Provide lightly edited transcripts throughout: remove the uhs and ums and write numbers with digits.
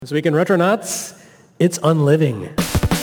This week in Retronauts, it's Unliving.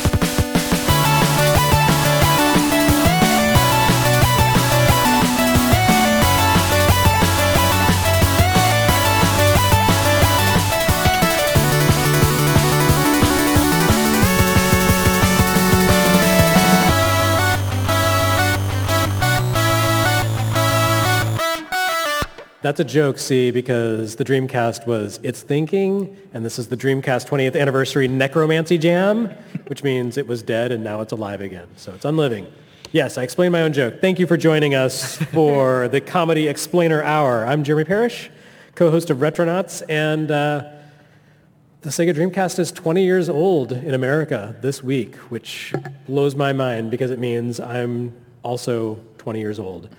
That's a joke, see, because the Dreamcast was It's Thinking, and this is the Dreamcast 20th Anniversary Necromancy Jam, which means it was dead and now it's alive again. So it's Unliving. Yes, I explained my own joke. Thank you for joining us for the Comedy Explainer Hour. I'm Jeremy Parrish, co-host of Retronauts, and the Sega Dreamcast is 20 years old in America this week, which blows my mind because it means I'm also 20 years old.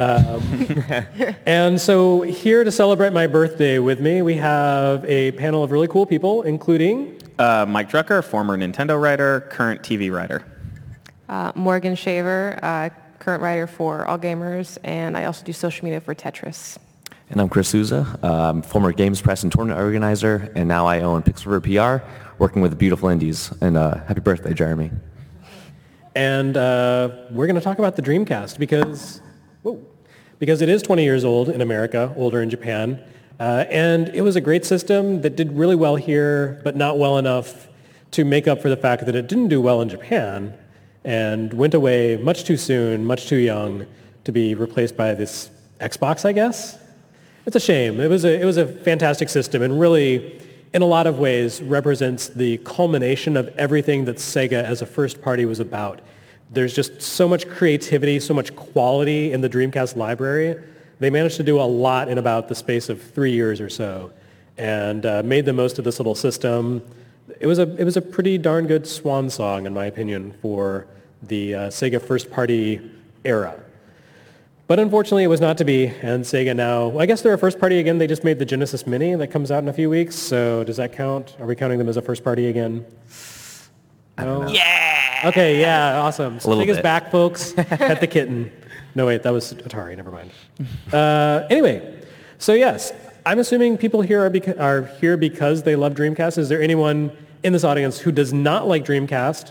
And so here to celebrate my birthday with me, we have a panel of really cool people, including... Mike Drucker, former Nintendo writer, current TV writer. Morgan Shaver, current writer for All Gamers, and I also do social media for Tetris. And I'm Chris Souza, former Games Press and tournament organizer, and now I own Pixel PR, working with Beautiful Indies. And happy birthday, Jeremy. And we're going to talk about the Dreamcast because it is 20 years old in America, older in Japan. And it was a great system that did really well here, but not well enough to make up for the fact that it didn't do well in Japan and went away much too soon, much too young to be replaced by this Xbox, I guess. It's a shame. It was a fantastic system and really, in a lot of ways, represents the culmination of everything that Sega as a first party was about. There's just so much creativity, so much quality in the Dreamcast library. They managed to do a lot in about the space of 3 years or so and made the most of this little system. It was a pretty darn good swan song, in my opinion, for the Sega first party era. But unfortunately, it was not to be, and Sega now, well, I guess they're a first party again. They just made the Genesis Mini that comes out in a few weeks, so does that count? Are we counting them as a first party again? No? Yeah! Okay, yeah, awesome. Sega's bit. back, folks. Pet the kitten. No, wait, that was Atari, never mind. Anyway, so yes, I'm assuming people here are here because they love Dreamcast. Is there anyone in this audience who does not like Dreamcast?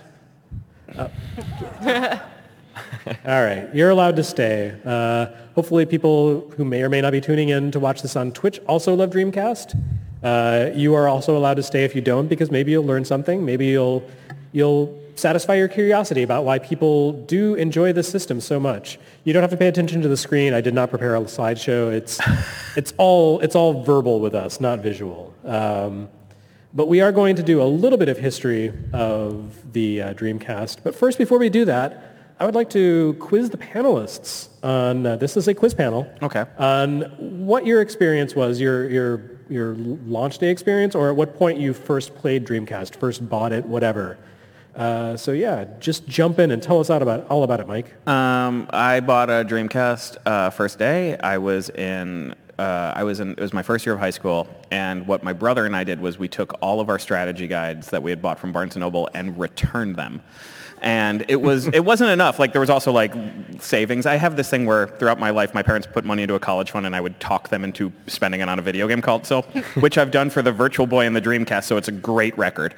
All right, you're allowed to stay. Hopefully people who may or may not be tuning in to watch this on Twitch also love Dreamcast. You are also allowed to stay if you don't, because maybe you'll learn something. Maybe you'll satisfy your curiosity about why people do enjoy this system so much. You don't have to pay attention to the screen. I did not prepare a slideshow. It's all verbal with us, not visual. But we are going to do a little bit of history of the Dreamcast. But first, before we do that, I would like to quiz the panelists on, this is a quiz panel. Okay. On what your experience was, your launch day experience, or at what point you first played Dreamcast, first bought it, whatever. So yeah, just jump in and tell us all about it, Mike. I bought a Dreamcast first day. It was my first year of high school, and what my brother and I did was we took all of our strategy guides that we had bought from Barnes & Noble and returned them. And it wasn't enough. Like, there was also like savings. I have this thing where throughout my life, my parents put money into a college fund and I would talk them into spending it on a video game console, which I've done for the Virtual Boy and the Dreamcast, so it's a great record.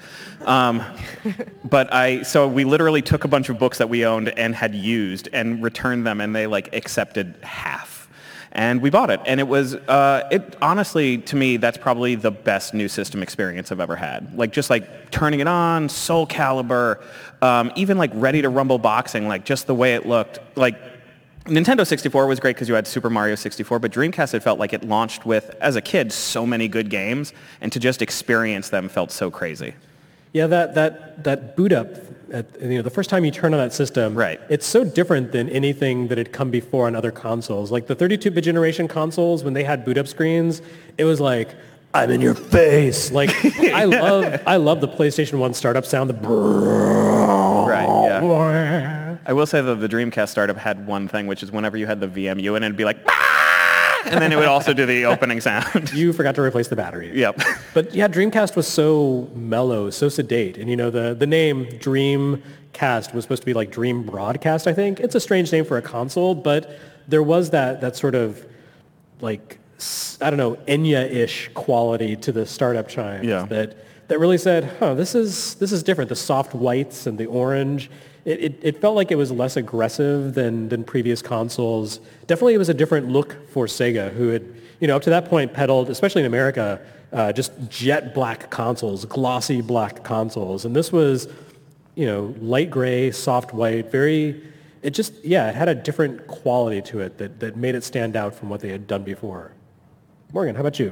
So we literally took a bunch of books that we owned and had used and returned them, and they like accepted half. And we bought it, and it was, honestly, to me, that's probably the best new system experience I've ever had. Like, just like turning it on, Soul Calibur, even like Ready to Rumble Boxing, like just the way it looked. Like, Nintendo 64 was great because you had Super Mario 64, but Dreamcast, it felt like it launched with, as a kid, so many good games, and to just experience them felt so crazy. Yeah, that boot up, the first time you turn on that system, right. It's so different than anything that had come before on other consoles. Like the 32-bit generation consoles, when they had boot up screens, it was like, I'm in your face. Like, I love the PlayStation 1 startup sound. Right, yeah. I will say that the Dreamcast startup had one thing, which is whenever you had the VMU in it, it'd be like, and then it would also do the opening sound. You forgot to replace the battery. Yep. But yeah, Dreamcast was so mellow, so sedate. And the name Dreamcast was supposed to be like Dream Broadcast, I think. It's a strange name for a console, but there was that sort of like, I don't know, Enya-ish quality to the startup chimes that really said, this is different. The soft whites and the orange. It felt like it was less aggressive than previous consoles. Definitely it was a different look for Sega, who had, up to that point peddled, especially in America, just jet black consoles, glossy black consoles. And this was, light gray, soft white, it had a different quality to it that made it stand out from what they had done before. Morgan, how about you?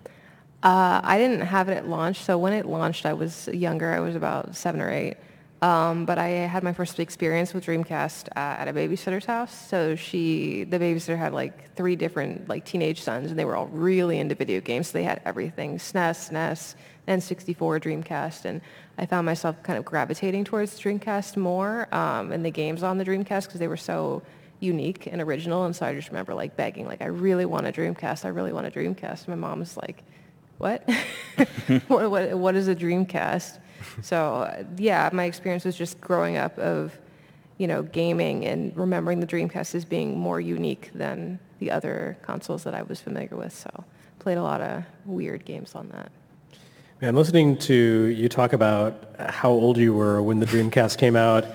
I didn't have it at launch, so when it launched, I was younger. I was about 7 or 8. But I had my first experience with Dreamcast at a babysitter's house. So the babysitter had like 3 different like teenage sons, and they were all really into video games. So they had everything: SNES, NES, N64, Dreamcast, and I found myself kind of gravitating towards the Dreamcast more and the games on the Dreamcast because they were so unique and original. And so I just remember like begging, like, I really want a Dreamcast. I really want a Dreamcast. And my mom was like, what? what is a Dreamcast? So yeah, my experience was just growing up of, gaming and remembering the Dreamcast as being more unique than the other consoles that I was familiar with. So played a lot of weird games on that. Man, listening to you talk about how old you were when the Dreamcast came out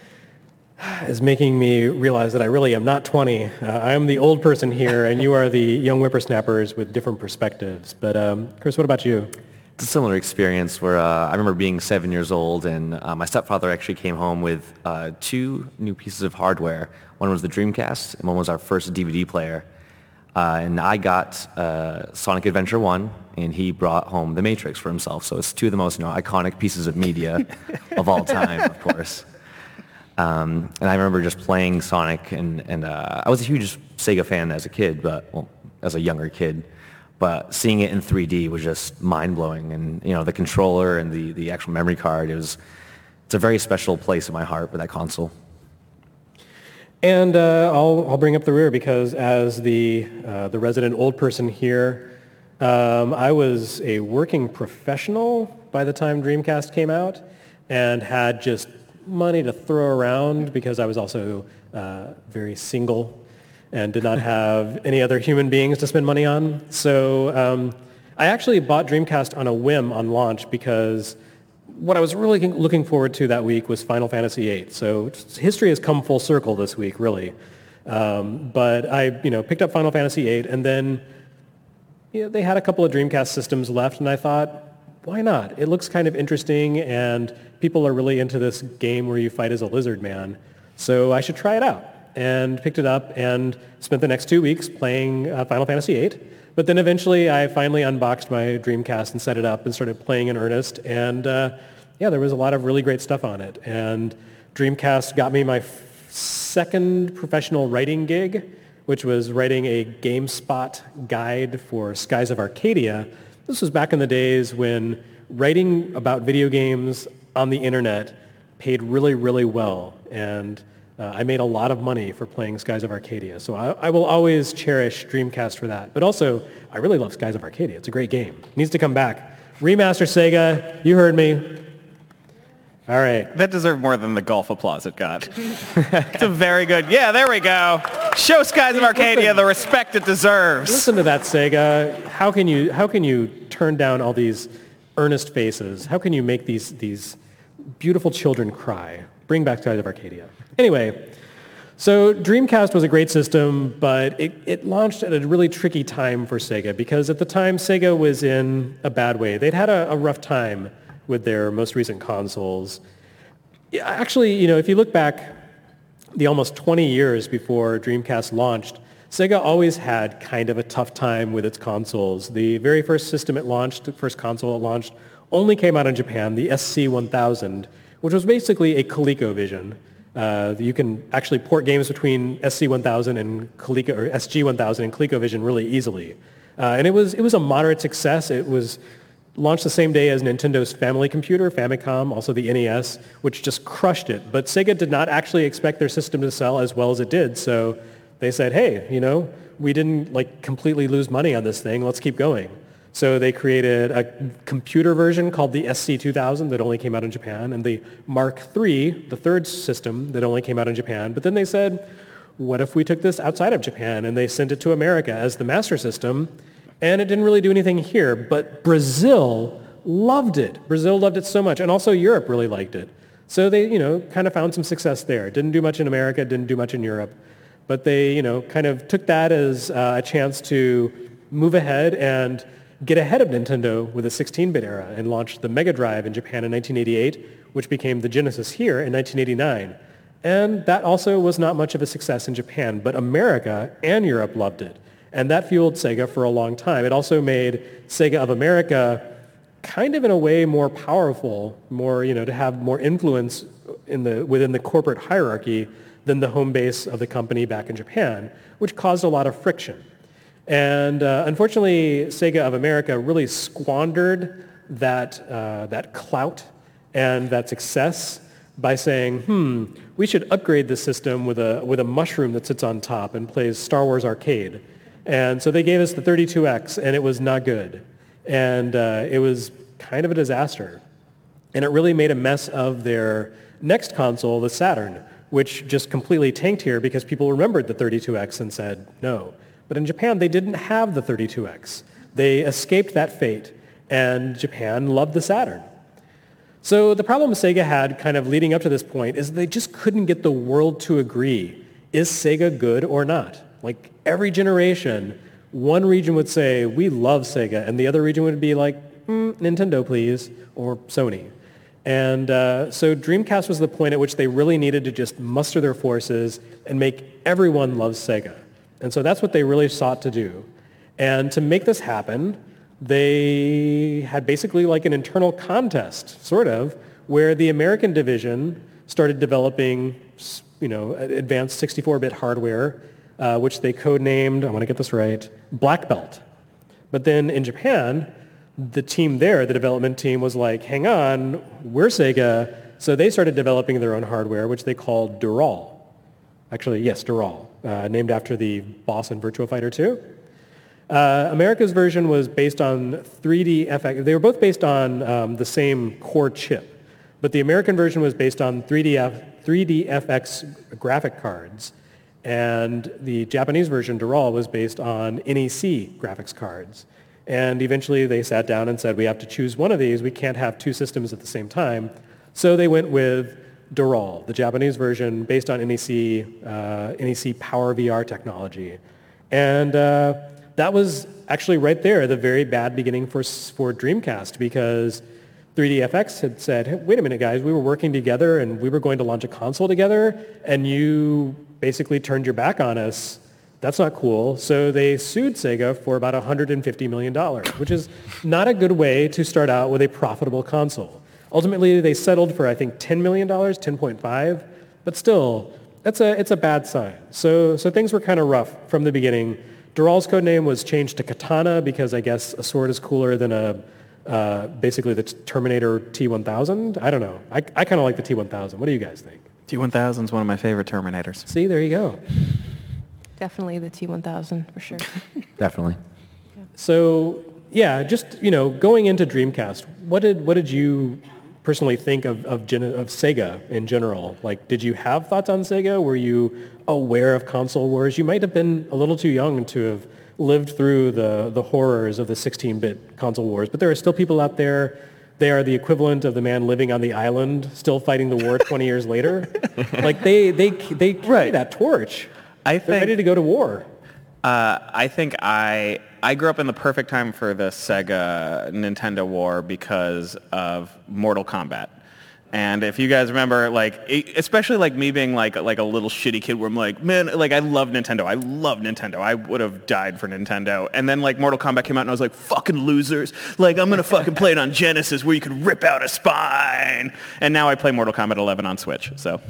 is making me realize that I really am not 20. I am the old person here, and you are the young whippersnappers with different perspectives. But Chris, what about you? It's a similar experience where I remember being 7 years old, and my stepfather actually came home with 2 new pieces of hardware. One was the Dreamcast, and one was our first DVD player. And I got Sonic Adventure 1, and he brought home The Matrix for himself. So it's 2 of the most iconic pieces of media of all time, of course. And I remember just playing Sonic, and I was a huge Sega fan as a kid, as a younger kid. But seeing it in 3D was just mind-blowing. And, the controller and the actual memory card, it's a very special place in my heart for that console. And I'll bring up the rear because as the resident old person here, I was a working professional by the time Dreamcast came out and had just money to throw around because I was also very single and did not have any other human beings to spend money on. So I actually bought Dreamcast on a whim on launch because what I was really looking forward to that week was Final Fantasy VIII. So history has come full circle this week, really. But I, picked up Final Fantasy VIII, and then they had a couple of Dreamcast systems left, and I thought, why not? It looks kind of interesting, and people are really into this game where you fight as a lizard man. So I should try it out. And picked it up and spent the next 2 weeks playing Final Fantasy VIII. But then eventually I finally unboxed my Dreamcast and set it up and started playing in earnest. And there was a lot of really great stuff on it. And Dreamcast got me my second professional writing gig, which was writing a GameSpot guide for Skies of Arcadia. This was back in the days when writing about video games on the internet paid really, really well. And I made a lot of money for playing Skies of Arcadia, so I will always cherish Dreamcast for that. But also, I really love Skies of Arcadia. It's a great game. It needs to come back. Remaster Sega, you heard me. All right. That deserved more than the golf applause it got. It's a very good, there we go. Show Skies of Arcadia the respect it deserves. Listen to that, Sega. How can you turn down all these earnest faces? How can you make these beautiful children cry? Bring back Skies of Arcadia. Anyway, so Dreamcast was a great system, but it launched at a really tricky time for Sega because at the time Sega was in a bad way. They'd had a rough time with their most recent consoles. Actually, if you look back the almost 20 years before Dreamcast launched, Sega always had kind of a tough time with its consoles. The very first system it launched, the first console it launched, only came out in Japan, the SC-1000, which was basically a ColecoVision. You can actually port games between SC-1000 and Coleco, or SG-1000 and ColecoVision really easily. And it was a moderate success. It was launched the same day as Nintendo's family computer, Famicom, also the NES, which just crushed it. But Sega did not actually expect their system to sell as well as it did. So they said, hey, we didn't completely lose money on this thing. Let's keep going. So they created a computer version called the SC-2000 that only came out in Japan, and the Mark III, the third system that only came out in Japan. But then they said, what if we took this outside of Japan? And they sent it to America as the Master System, and it didn't really do anything here. But Brazil loved it. Brazil loved it so much, and also Europe really liked it. So they, kind of found some success there. Didn't do much in America, didn't do much in Europe, but they, kind of took that as a chance to move ahead and get ahead of Nintendo with the 16-bit era and launched the Mega Drive in Japan in 1988, which became the Genesis here in 1989. And that also was not much of a success in Japan, but America and Europe loved it. And that fueled Sega for a long time. It also made Sega of America kind of in a way more powerful, more, to have more influence within the corporate hierarchy than the home base of the company back in Japan, which caused a lot of friction. And unfortunately, Sega of America really squandered that clout and that success by saying, we should upgrade the system with a mushroom that sits on top and plays Star Wars Arcade. And so they gave us the 32X, and it was not good. And it was kind of a disaster. And it really made a mess of their next console, the Saturn, which just completely tanked here because people remembered the 32X and said no. But in Japan, they didn't have the 32X. They escaped that fate, and Japan loved the Saturn. So the problem Sega had kind of leading up to this point is they just couldn't get the world to agree. Is Sega good or not? Like every generation, one region would say, we love Sega, and the other region would be like, Nintendo, please, or Sony. And so Dreamcast was the point at which they really needed to just muster their forces and make everyone love Sega. And so that's what they really sought to do. And to make this happen, they had basically like an internal contest, sort of, where the American division started developing, advanced 64-bit hardware, which they codenamed, I want to get this right, Black Belt. But then in Japan, the team there, the development team, was like, hang on, we're Sega. So they started developing their own hardware, which they called Dural. Actually, yes, Dural, named after the boss in Virtua Fighter 2. America's version was based on 3DFX. They were both based on the same core chip, but the American version was based on 3DFX graphic cards, and the Japanese version, Dural, was based on NEC graphics cards. And eventually they sat down and said, we have to choose one of these. We can't have two systems at the same time. So they went with Dural, the Japanese version based on NEC Power VR technology. And that was actually right there, the very bad beginning for Dreamcast, because 3DFX had said, hey, wait a minute, guys, we were working together and we were going to launch a console together, and you basically turned your back on us. That's not cool. So they sued Sega for about $150 million, which is not a good way to start out with a profitable console. Ultimately, they settled for, I think, $10 million, 10.5, but still, it's a bad sign. So things were kind of rough from the beginning. Dural's codename was changed to Katana because I guess a sword is cooler than basically the Terminator T-1000. I don't know. I kind of like the T-1000. What do you guys think? T-1000 is one of my favorite Terminators. See, there you go. Definitely the T-1000 for sure. Definitely. So yeah, just going into Dreamcast, what did you personally think of Sega in general? Like, did you have thoughts on Sega? Were you aware of console wars? You might have been a little too young to have lived through the horrors of the 16-bit console wars, but there are still people out there. They are the equivalent of the man living on the island, still fighting the war 20 years later. Like they carry that torch. They're ready to go to war. I think I grew up in the perfect time for the Sega Nintendo war because of Mortal Kombat. And if you guys remember, like, especially like me being like a little shitty kid where I'm like, man, like I love Nintendo. I would have died for Nintendo. And then like Mortal Kombat came out and I was like, fucking losers. Like I'm going to fucking play it on Genesis where you can rip out a spine. And now I play Mortal Kombat 11 on Switch. So.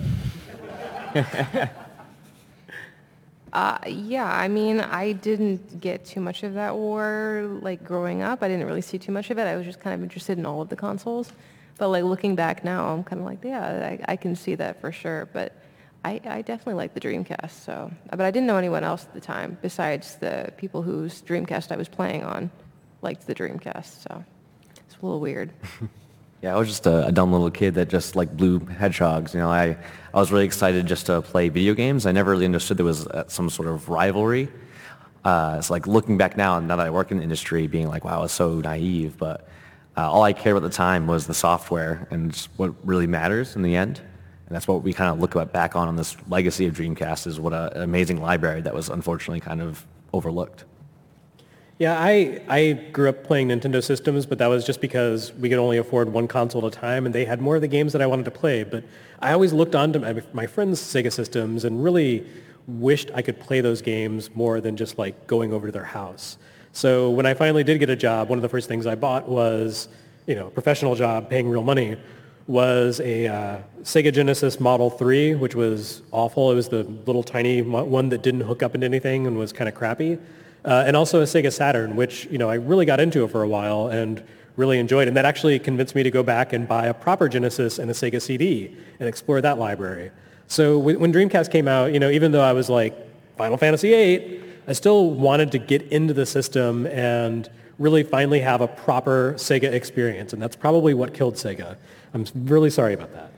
Yeah, I mean, I didn't get too much of that war, like, growing up. I didn't really see too much of it. I was just kind of interested in all of the consoles. But, like, looking back now, I'm kind of like, yeah, I can see that for sure. But I definitely like the Dreamcast, so. But I didn't know anyone else at the time, besides the people whose Dreamcast I was playing on liked the Dreamcast, so it's a little weird. Yeah, I was just a dumb little kid that just like blew hedgehogs. I was really excited just to play video games. I never really understood there was some sort of rivalry. It's like looking back now that I work in the industry, being like, wow, I was so naive. But All I cared about at the time was the software and just what really matters in the end. And that's what we kind of look back on this legacy of Dreamcast, is what an amazing library that was unfortunately kind of overlooked. Yeah, I grew up playing Nintendo systems, but that was just because we could only afford one console at a time, and they had more of the games that I wanted to play. But I always looked on to my friends' Sega systems and really wished I could play those games more than just like going over to their house. So when I finally did get a job, one of the first things I bought was, a professional job paying real money, was a Sega Genesis Model 3, which was awful. It was the little tiny one that didn't hook up into anything and was kind of crappy. And also a Sega Saturn, which, I really got into it for a while and really enjoyed. And that actually convinced me to go back and buy a proper Genesis and a Sega CD and explore that library. So when Dreamcast came out, even though I was like Final Fantasy VIII, I still wanted to get into the system and really finally have a proper Sega experience. And that's probably what killed Sega. I'm really sorry about that.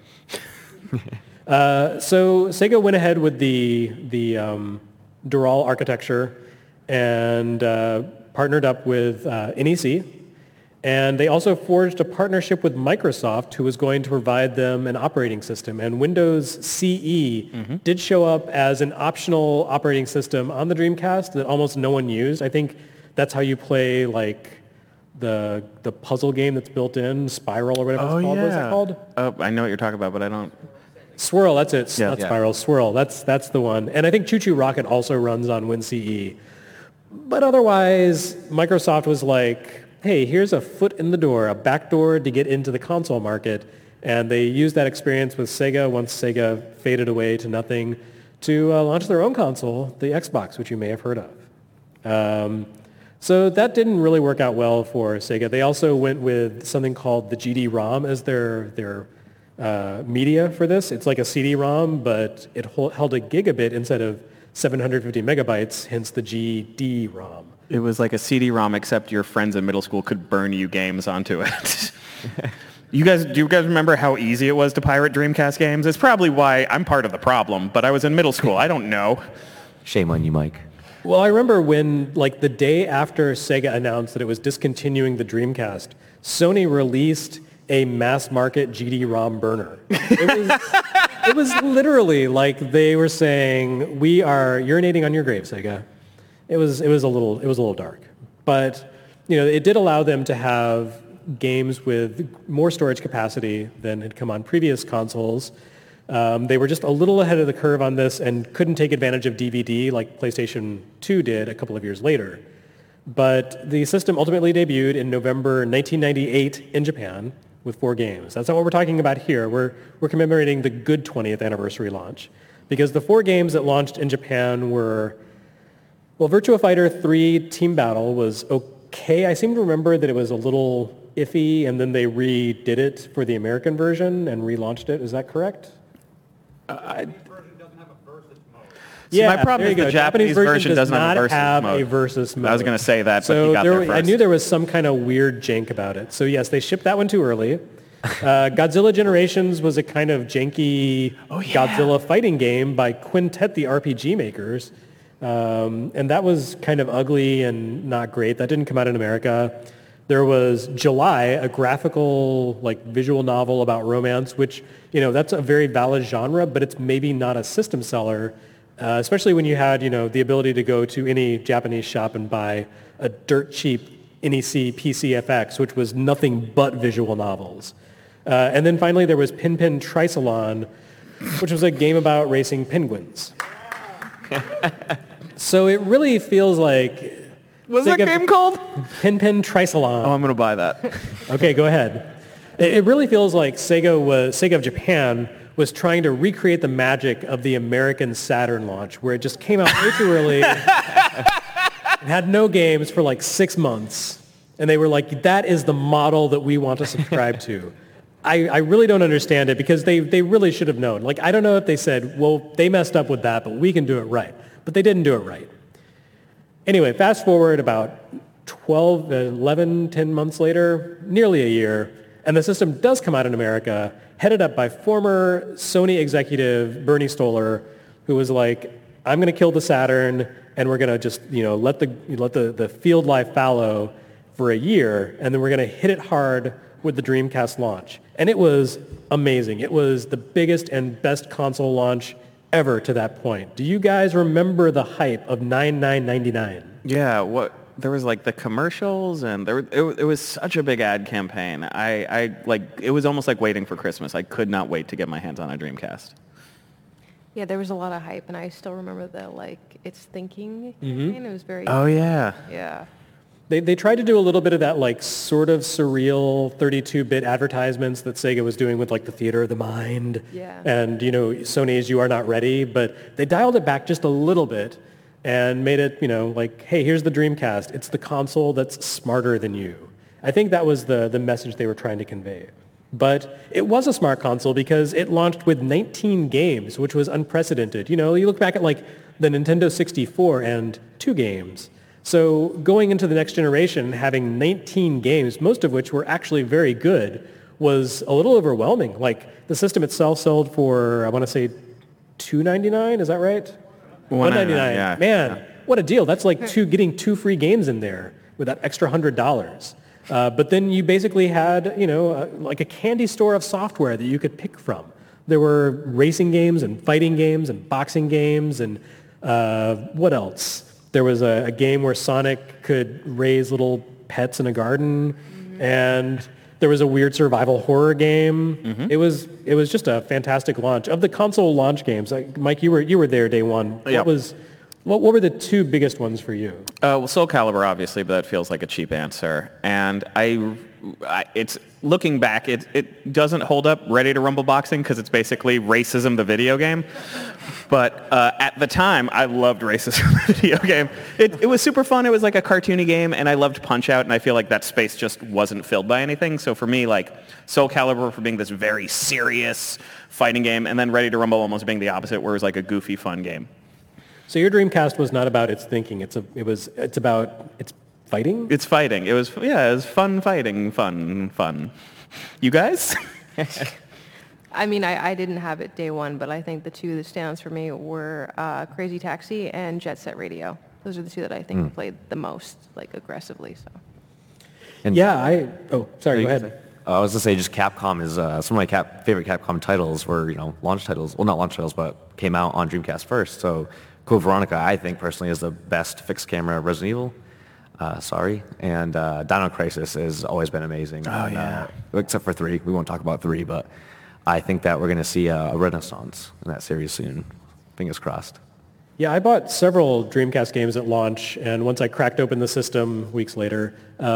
So Sega went ahead with the Dural architecture and partnered up with NEC. And they also forged a partnership with Microsoft, who was going to provide them an operating system. And Windows CE did show up as an optional operating system on the Dreamcast that almost no one used. I think that's how you play like the puzzle game that's built in, Spiral or whatever it's called. Yeah. What is that called? Oh, I know what you're talking about, but I don't. Swirl, that's it. Yeah. Not Spiral, Swirl. That's the one. And I think Choo Choo Rocket also runs on WinCE. But otherwise, Microsoft was like, hey, here's a foot in the door, a back door to get into the console market. And they used that experience with Sega once Sega faded away to nothing to launch their own console, the Xbox, which you may have heard of. So that didn't really work out well for Sega. They also went with something called the GD-ROM as their media for this. It's like a CD-ROM, but it held a gigabit instead of 750 megabytes, hence the GD-ROM. It was like a CD-ROM, except your friends in middle school could burn you games onto it. Do you guys remember how easy it was to pirate Dreamcast games? It's probably why I'm part of the problem, but I was in middle school. I don't know. Shame on you, Mike. Well, I remember when, like the day after Sega announced that it was discontinuing the Dreamcast, Sony released a mass-market GD-ROM burner. It was literally like they were saying, "We are urinating on your grave, Sega." It was a little dark, but it did allow them to have games with more storage capacity than had come on previous consoles. They were just a little ahead of the curve on this and couldn't take advantage of DVD like PlayStation 2 did a couple of years later. But the system ultimately debuted in November 1998 in Japan with 4 games. That's not what we're talking about here. We're commemorating the good 20th anniversary launch, because the 4 games that launched in Japan were, well, Virtua Fighter 3 Team Battle was okay. I seem to remember that it was a little iffy, and then they redid it for the American version and relaunched it. Is that correct? Yeah, my problem is the Japanese version doesn't have a versus mode. I was going to say that, but so you got there first. I knew there was some kind of weird jank about it. So yes, they shipped that one too early. Godzilla Generations was a kind of janky Godzilla fighting game by Quintet, the RPG makers. And that was kind of ugly and not great. That didn't come out in America. There was July, a graphical, like, visual novel about romance, which, that's a very valid genre, but it's maybe not a system seller, especially when you had, the ability to go to any Japanese shop and buy a dirt cheap NEC PCFX, which was nothing but visual novels. And then finally there was Pin Pin Trisalon, which was a game about racing penguins. So it really feels like... What's that game called? Pin Pin Trisalon. Oh, I'm going to buy that. Okay, go ahead. It really feels like Sega of Japan was trying to recreate the magic of the American Saturn launch, where it just came out way too early. It had no games for like 6 months. And they were like, that is the model that we want to subscribe to. I really don't understand it, because they really should have known. Like, I don't know if they said, well, they messed up with that, but we can do it right. But they didn't do it right. Anyway, fast forward about 10 months later, nearly a year, and the system does come out in America, headed up by former Sony executive Bernie Stoller, who was like, I'm going to kill the Saturn, and we're going to just, let the field life fallow, for a year, and then we're going to hit it hard with the Dreamcast launch. And it was amazing. It was the biggest and best console launch ever to that point. Do you guys remember the hype of $99.99? Yeah, there was like the commercials, and it was such a big ad campaign. I like, it was almost like waiting for Christmas. I could not wait to get my hands on a Dreamcast. Yeah, there was a lot of hype, and I still remember the, like, It's Thinking campaign. It was very... Oh yeah. Yeah. They tried to do a little bit of that, like, sort of surreal 32-bit advertisements that Sega was doing with, like, the Theater of the Mind. Yeah. And, you know, Sony's You Are Not Ready. But they dialed it back just a little bit and made it, you know, like, hey, here's the Dreamcast. It's the console that's smarter than you. I think that was the message they were trying to convey. But it was a smart console because it launched with 19 games, which was unprecedented. You know, you look back at, like, the Nintendo 64 and 2 games. So going into the next generation, having 19 games, most of which were actually very good, was a little overwhelming. Like, the system itself sold for, I want to say, $299, is that right? $199. Yeah. Man, what a deal. That's like getting 2 free games in there with that extra $100. But then you basically had, you know, like a candy store of software that you could pick from. There were racing games and fighting games and boxing games and what else? There was a game where Sonic could raise little pets in a garden, and there was a weird survival horror game. It was just a fantastic launch. Of the console launch games, like, Mike, you were there day one. Yep. What were the 2 biggest ones for you? Well, Soul Calibur, obviously, but that feels like a cheap answer. And it's looking back, it doesn't hold up Ready to Rumble Boxing because it's basically Racism, the video game. But at the time, I loved Racism, the video game. It was super fun. It was like a cartoony game, and I loved Punch-Out, and I feel like that space just wasn't filled by anything. So for me, like, Soul Calibur for being this very serious fighting game, and then Ready to Rumble almost being the opposite, where it was like a goofy, fun game. So your Dreamcast was not about its thinking. It's about its fighting? It's fighting. It was fun fighting, fun. You guys? I mean, I didn't have it day one, but I think the 2 that stands for me were Crazy Taxi and Jet Set Radio. Those are the 2 that I think played the most, like, aggressively. So. And Yeah, sorry, go ahead. I was going to say, just Capcom is some of my favorite Capcom titles were, you know, launch titles. Well, not launch titles, but came out on Dreamcast first. So Code Veronica, I think, personally, is the best fixed camera Resident Evil. And Dino Crisis has always been amazing. Oh, yeah. Except for 3. We won't talk about 3, but I think that we're going to see a renaissance in that series soon. Fingers crossed. Yeah, I bought several Dreamcast games at launch, and once I cracked open the system weeks later,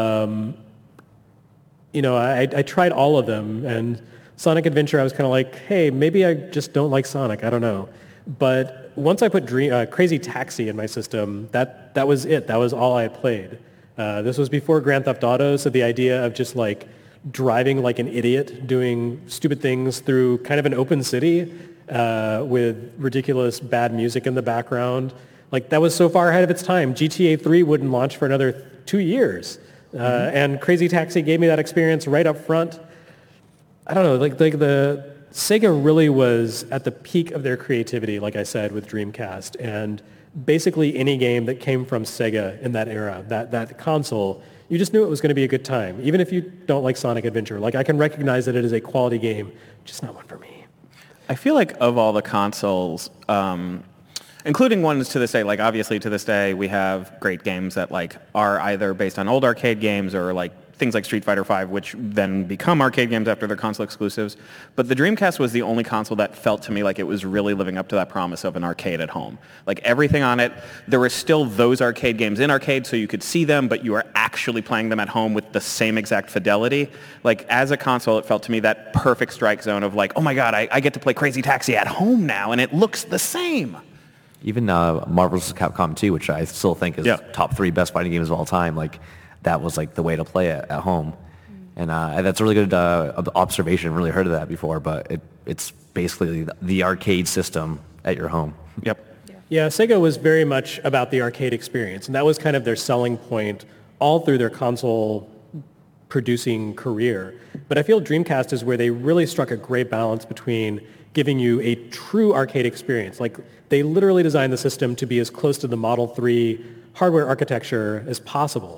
you know, I tried all of them, and Sonic Adventure, I was kind of like, hey, maybe I just don't like Sonic, I don't know. But once I put Crazy Taxi in my system, that was it. That was all I played. This was before Grand Theft Auto, so the idea of just, like, driving like an idiot, doing stupid things through kind of an open city with ridiculous bad music in the background. Like, that was so far ahead of its time. GTA 3 wouldn't launch for another 2 years. And Crazy Taxi gave me that experience right up front. I don't know, like the Sega really was at the peak of their creativity, like I said, with Dreamcast. And basically any game that came from Sega in that era, that console, you just knew it was going to be a good time, even if you don't like Sonic Adventure. Like, I can recognize that it is a quality game, just not one for me. I feel like of all the consoles, including ones to this day, like obviously to this day we have great games that like are either based on old arcade games or like things like Street Fighter V, which then become arcade games after they're console exclusives. But the Dreamcast was the only console that felt to me like it was really living up to that promise of an arcade at home. Like everything on it, there were still those arcade games in arcade so you could see them, but you were actually playing them at home with the same exact fidelity. Like as a console, it felt to me that perfect strike zone of like, oh my God, I get to play Crazy Taxi at home now and it looks the same. Even Marvel vs. Capcom 2, which I still think is top 3 best fighting games of all time, like that was like the way to play it at home. And that's a really good observation. Really heard of that before, but it's basically the arcade system at your home. Yep. Yeah, Sega was very much about the arcade experience, and that was kind of their selling point all through their console producing career. But I feel Dreamcast is where they really struck a great balance between giving you a true arcade experience. Like, they literally designed the system to be as close to the Model 3 hardware architecture as possible.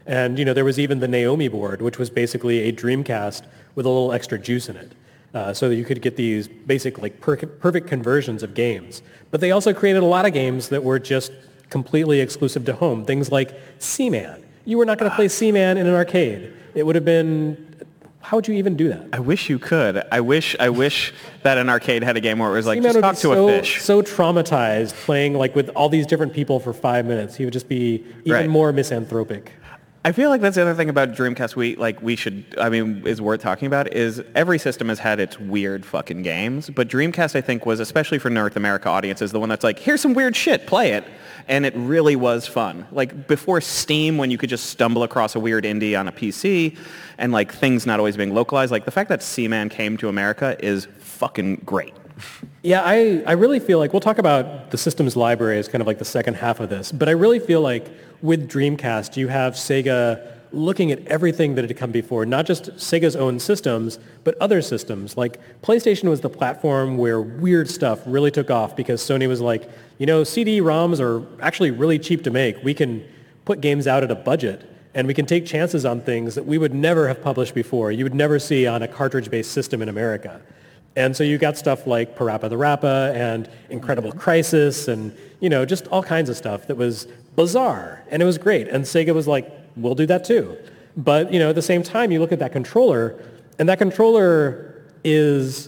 And, there was even the Naomi board, which was basically a Dreamcast with a little extra juice in it. So that you could get these basic, like, perfect conversions of games. But they also created a lot of games that were just completely exclusive to home. Things like Seaman. You were not going to play Seaman in an arcade. It would have been... How would you even do that? I wish you could. I wish that an arcade had a game where it was like, Seaman just talk to a fish. So traumatized playing like with all these different people for 5 minutes. He would just be even more misanthropic. I feel like that's the other thing about Dreamcast is worth talking about is every system has had its weird fucking games, but Dreamcast I think was, especially for North America audiences, the one that's like, here's some weird shit, play it. And it really was fun. Like before Steam, when you could just stumble across a weird indie on a PC and like things not always being localized, like the fact that Seaman came to America is fucking great. Yeah, I really feel like, we'll talk about the systems library as kind of like the second half of this, but I really feel like with Dreamcast, you have Sega looking at everything that had come before, not just Sega's own systems, but other systems. Like PlayStation was the platform where weird stuff really took off because Sony was like, CD-ROMs are actually really cheap to make. We can put games out at a budget, and we can take chances on things that we would never have published before. You would never see on a cartridge-based system in America. And so you got stuff like Parappa the Rappa and Incredible Crisis and, just all kinds of stuff that was bizarre. And it was great. And Sega was like, we'll do that too. But, at the same time, you look at that controller, and that controller is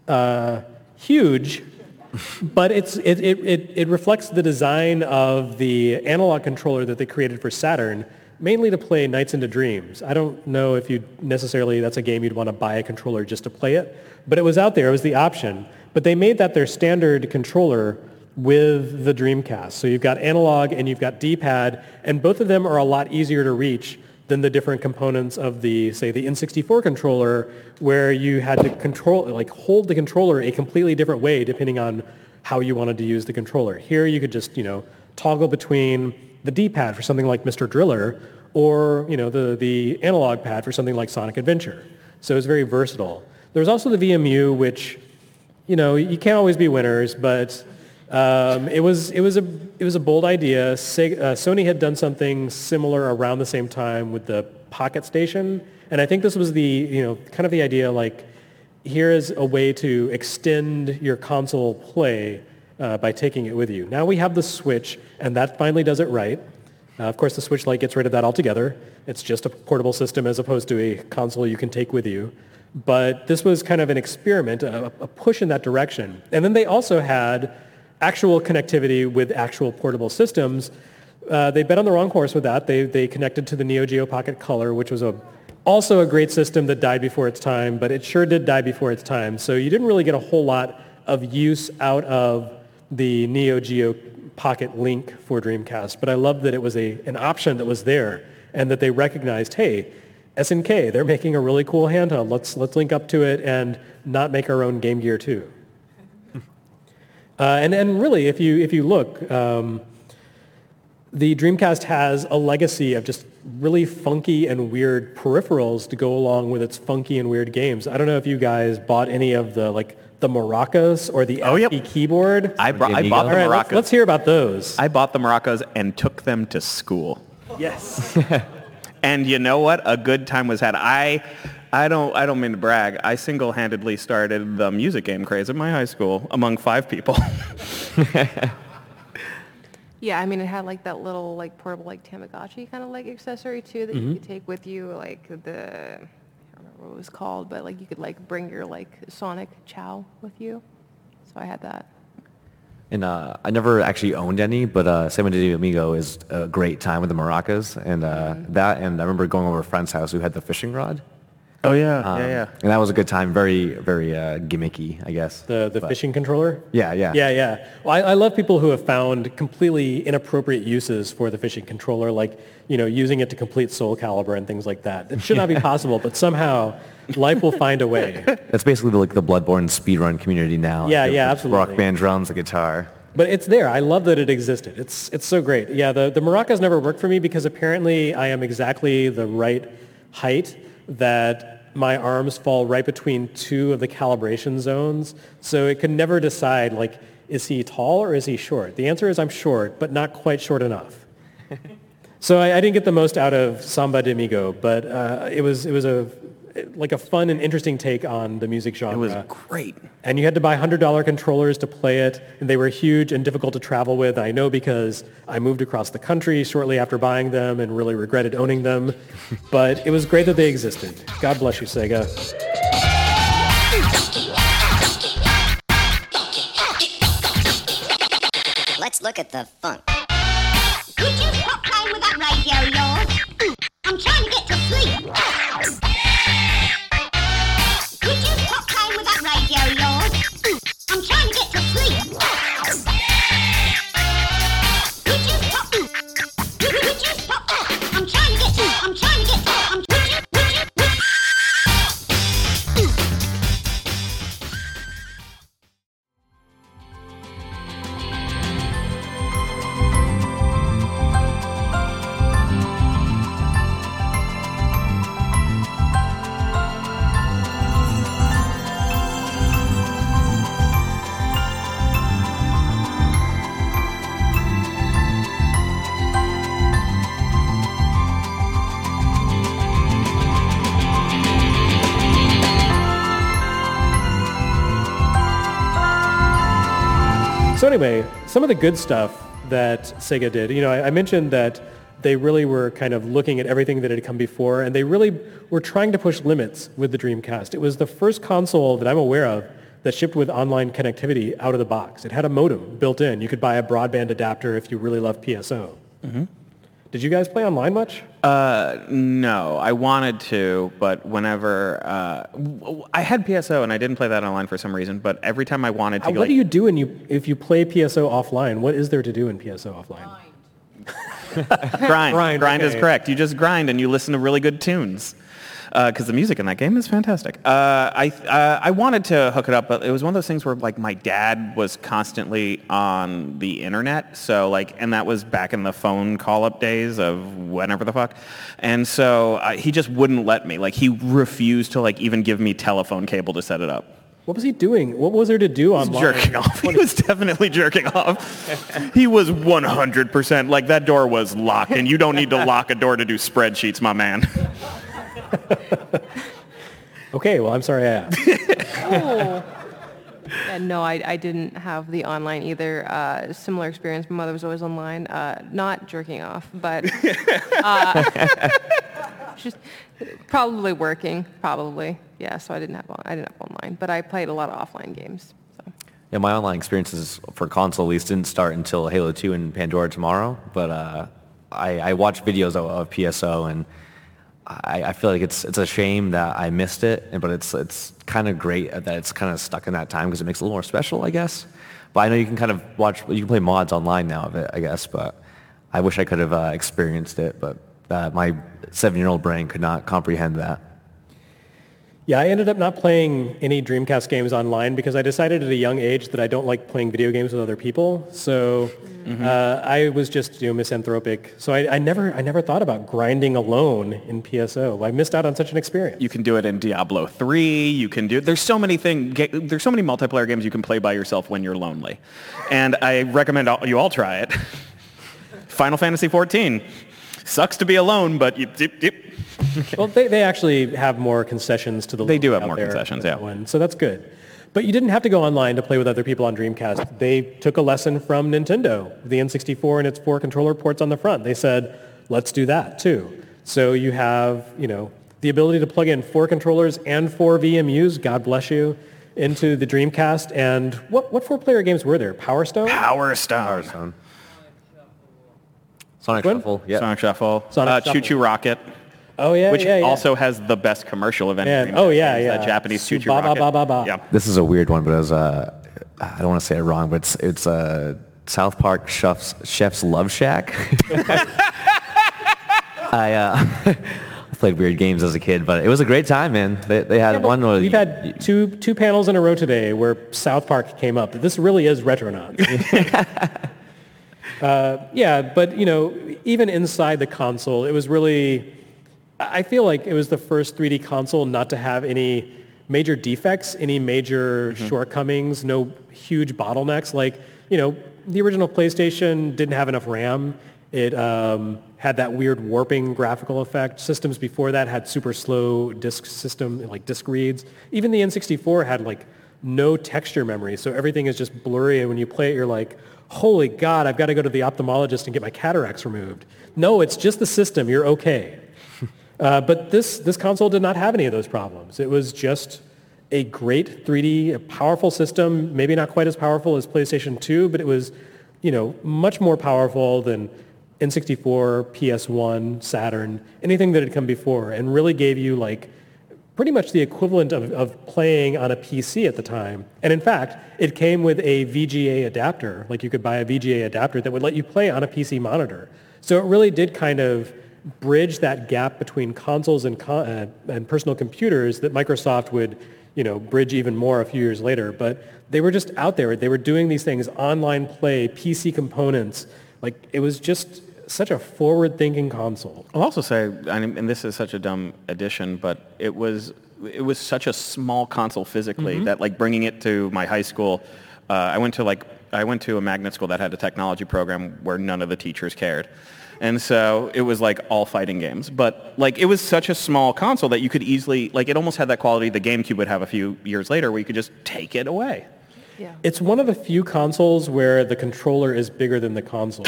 huge, but it reflects the design of the analog controller that they created for Saturn, mainly to play Nights into Dreams. I don't know if that's a game you'd want to buy a controller just to play it, but it was out there, it was the option. But they made that their standard controller with the Dreamcast. So you've got analog and you've got D-pad, and both of them are a lot easier to reach than the different components of the N64 controller, where you had to hold the controller a completely different way depending on how you wanted to use the controller. Here you could just, toggle between the D-pad for something like Mr. Driller, or the analog pad for something like Sonic Adventure. So it's very versatile. There's also the VMU, which you can't always be winners, but it was a bold idea. Sony had done something similar around the same time with the Pocket Station, and I think this was the kind of the idea, like, here is a way to extend your console play by taking it with you. Now we have the Switch, and that finally does it right. Of course, the Switch Lite gets rid of that altogether. It's just a portable system as opposed to a console you can take with you. But this was kind of an experiment, a push in that direction. And then they also had actual connectivity with actual portable systems. They bet on the wrong horse with that. They connected to the Neo Geo Pocket Color, which was also a great system that died before its time, but it sure did die before its time. So you didn't really get a whole lot of use out of the Neo Geo Pocket Link for Dreamcast, but I love that it was an option that was there, and that they recognized, hey, SNK, they're making a really cool handheld. Let's link up to it and not make our own Game Gear too. And really, if you look, the Dreamcast has a legacy of just really funky and weird peripherals to go along with its funky and weird games. I don't know if you guys bought any of the maracas or the ASCII keyboard. I bought the All right, maracas. let's hear about those. I bought the maracas and took them to school. Yes. And you know what? A good time was had. I don't mean to brag. I single-handedly started the music game craze at my high school among 5 people. Yeah, I mean, it had like that little portable Tamagotchi kind of accessory too that you could take with you, I don't remember what it was called, but you could bring your Sonic Chow with you. So I had that. And I never actually owned any, but San Benito Amigo is a great time with the maracas, and that, and I remember going over to a friend's house who had the fishing rod. Oh yeah. And that was a good time. Very, very gimmicky, I guess. The fishing controller? Yeah. Yeah. Well, I love people who have found completely inappropriate uses for the fishing controller, using it to complete Soul Calibur and things like that. It should not be possible, but somehow life will find a way. That's basically the Bloodborne speedrun community now. Yeah, absolutely. Rock band drums, the guitar. But it's there. I love that it existed. It's so great. Yeah, the maracas never worked for me because apparently I am exactly the right height that my arms fall right between 2 of the calibration zones. So it could never decide, is he tall or is he short? The answer is I'm short, but not quite short enough. So I didn't get the most out of Samba de Amigo, but it was a fun and interesting take on the music genre. It was great. And you had to buy $100 controllers to play it, and they were huge and difficult to travel with. I know because I moved across the country shortly after buying them and really regretted owning them. But it was great that they existed. God bless you, Sega. Let's look at the funk. Could you stop playing with that radio of yours? I'm trying to get to sleep. Could you stop playing with that radio of yours? I'm trying to get to sleep. Could you stop? Could you stop? I'm trying to get to. I'm trying to get to. So anyway, some of the good stuff that Sega did, I mentioned that they really were kind of looking at everything that had come before, and they really were trying to push limits with the Dreamcast. It was the first console that I'm aware of that shipped with online connectivity out of the box. It had a modem built in. You could buy a broadband adapter if you really love PSO. Mm-hmm. Did you guys play online much? No, I wanted to, but whenever I had PSO and I didn't play that online for some reason. But every time I wanted to, what do you do if you play PSO offline? What is there to do in PSO offline? Grind is okay. correct. You just grind and you listen to really good tunes. Because the music in that game is fantastic. I wanted to hook it up, but it was one of those things where like my dad was constantly on the internet, and that was back in the phone call-up days of whenever the fuck, and so he just wouldn't let me. Like he refused to even give me telephone cable to set it up. What was he doing? What was there to do online? Jerking off. He was definitely jerking off. He was 100% like that door was locked, and you don't need to lock a door to do spreadsheets, my man. Okay, well, I'm sorry I asked. Oh. And no, I didn't have the online either. Similar experience. My mother was always online, not jerking off, but just probably working. Probably, yeah. So I didn't have online, but I played a lot of offline games. So. Yeah, my online experiences for console at least didn't start until Halo 2 and Pandora Tomorrow, but I watched videos of PSO, and I feel like it's a shame that I missed it, but it's kind of great that it's kind of stuck in that time because it makes it a little more special, I guess. But I know you can kind of you can play mods online now of it, I guess, but I wish I could have experienced it, but my 7-year-old brain could not comprehend that. Yeah, I ended up not playing any Dreamcast games online because I decided at a young age that I don't like playing video games with other people. So I was just misanthropic. So I never thought about grinding alone in PSO. I missed out on such an experience. You can do it in Diablo 3. You can do. There's so many multiplayer games you can play by yourself when you're lonely, and I recommend you all try it. Final Fantasy 14. Sucks to be alone, but Well, they actually have more concessions to the. They do have out more there concessions, yeah. One, so that's good. But you didn't have to go online to play with other people on Dreamcast. They took a lesson from Nintendo, the N64 and its 4 controller ports on the front. They said, let's do that too. So you have, the ability to plug in 4 controllers and 4 VMUs, God bless you, into the Dreamcast. And what 4-player games were there? Power Stone? Power Stone. Sonic Shuffle, yeah. Sonic Shuffle. Sonic Choo Choo Rocket. Oh, yeah, Which yeah. also has the best commercial of any And, Dreamcast yeah. games, that Japanese Choo Choo Ba, ba, Rocket. ba, ba, ba. Yeah. This is a weird one, but it was I don't want to say it wrong, but it's South Park Chef's Love Shack. I played weird games as a kid, but it was a great time, man. They had one. We've had two panels in a row today where South Park came up. This really is Retronauts. Yeah, but even inside the console, it was really. I feel like it was the first 3D console not to have any major defects, any major shortcomings, no huge bottlenecks. Like the original PlayStation didn't have enough RAM, It had that weird warping graphical effect. Systems before that had super slow disk system, like disk reads. Even the N64 had like no texture memory, so everything is just blurry, and when you play it, you're like, holy God, I've got to go to the ophthalmologist and get my cataracts removed. No, it's just the system. You're okay. But this console did not have any of those problems. It was just a great 3D, a powerful system, maybe not quite as powerful as PlayStation 2, but it was, much more powerful than N64, PS1, Saturn, anything that had come before, and really gave you like pretty much the equivalent of playing on a PC at the time. And in fact, it came with a VGA adapter. Like you could buy a VGA adapter that would let you play on a PC monitor. So it really did kind of bridge that gap between consoles and personal computers that Microsoft would, bridge even more a few years later. But they were just out there. They were doing these things, online play, PC components. Like it was just such a forward-thinking console. I'll also say, and this is such a dumb addition, but it was such a small console physically that like bringing it to my high school, I went to a magnet school that had a technology program where none of the teachers cared. And so it was like all fighting games. But like it was such a small console that you could easily, like it almost had that quality the GameCube would have a few years later where you could just take it away. Yeah. It's one of the few consoles where the controller is bigger than the console.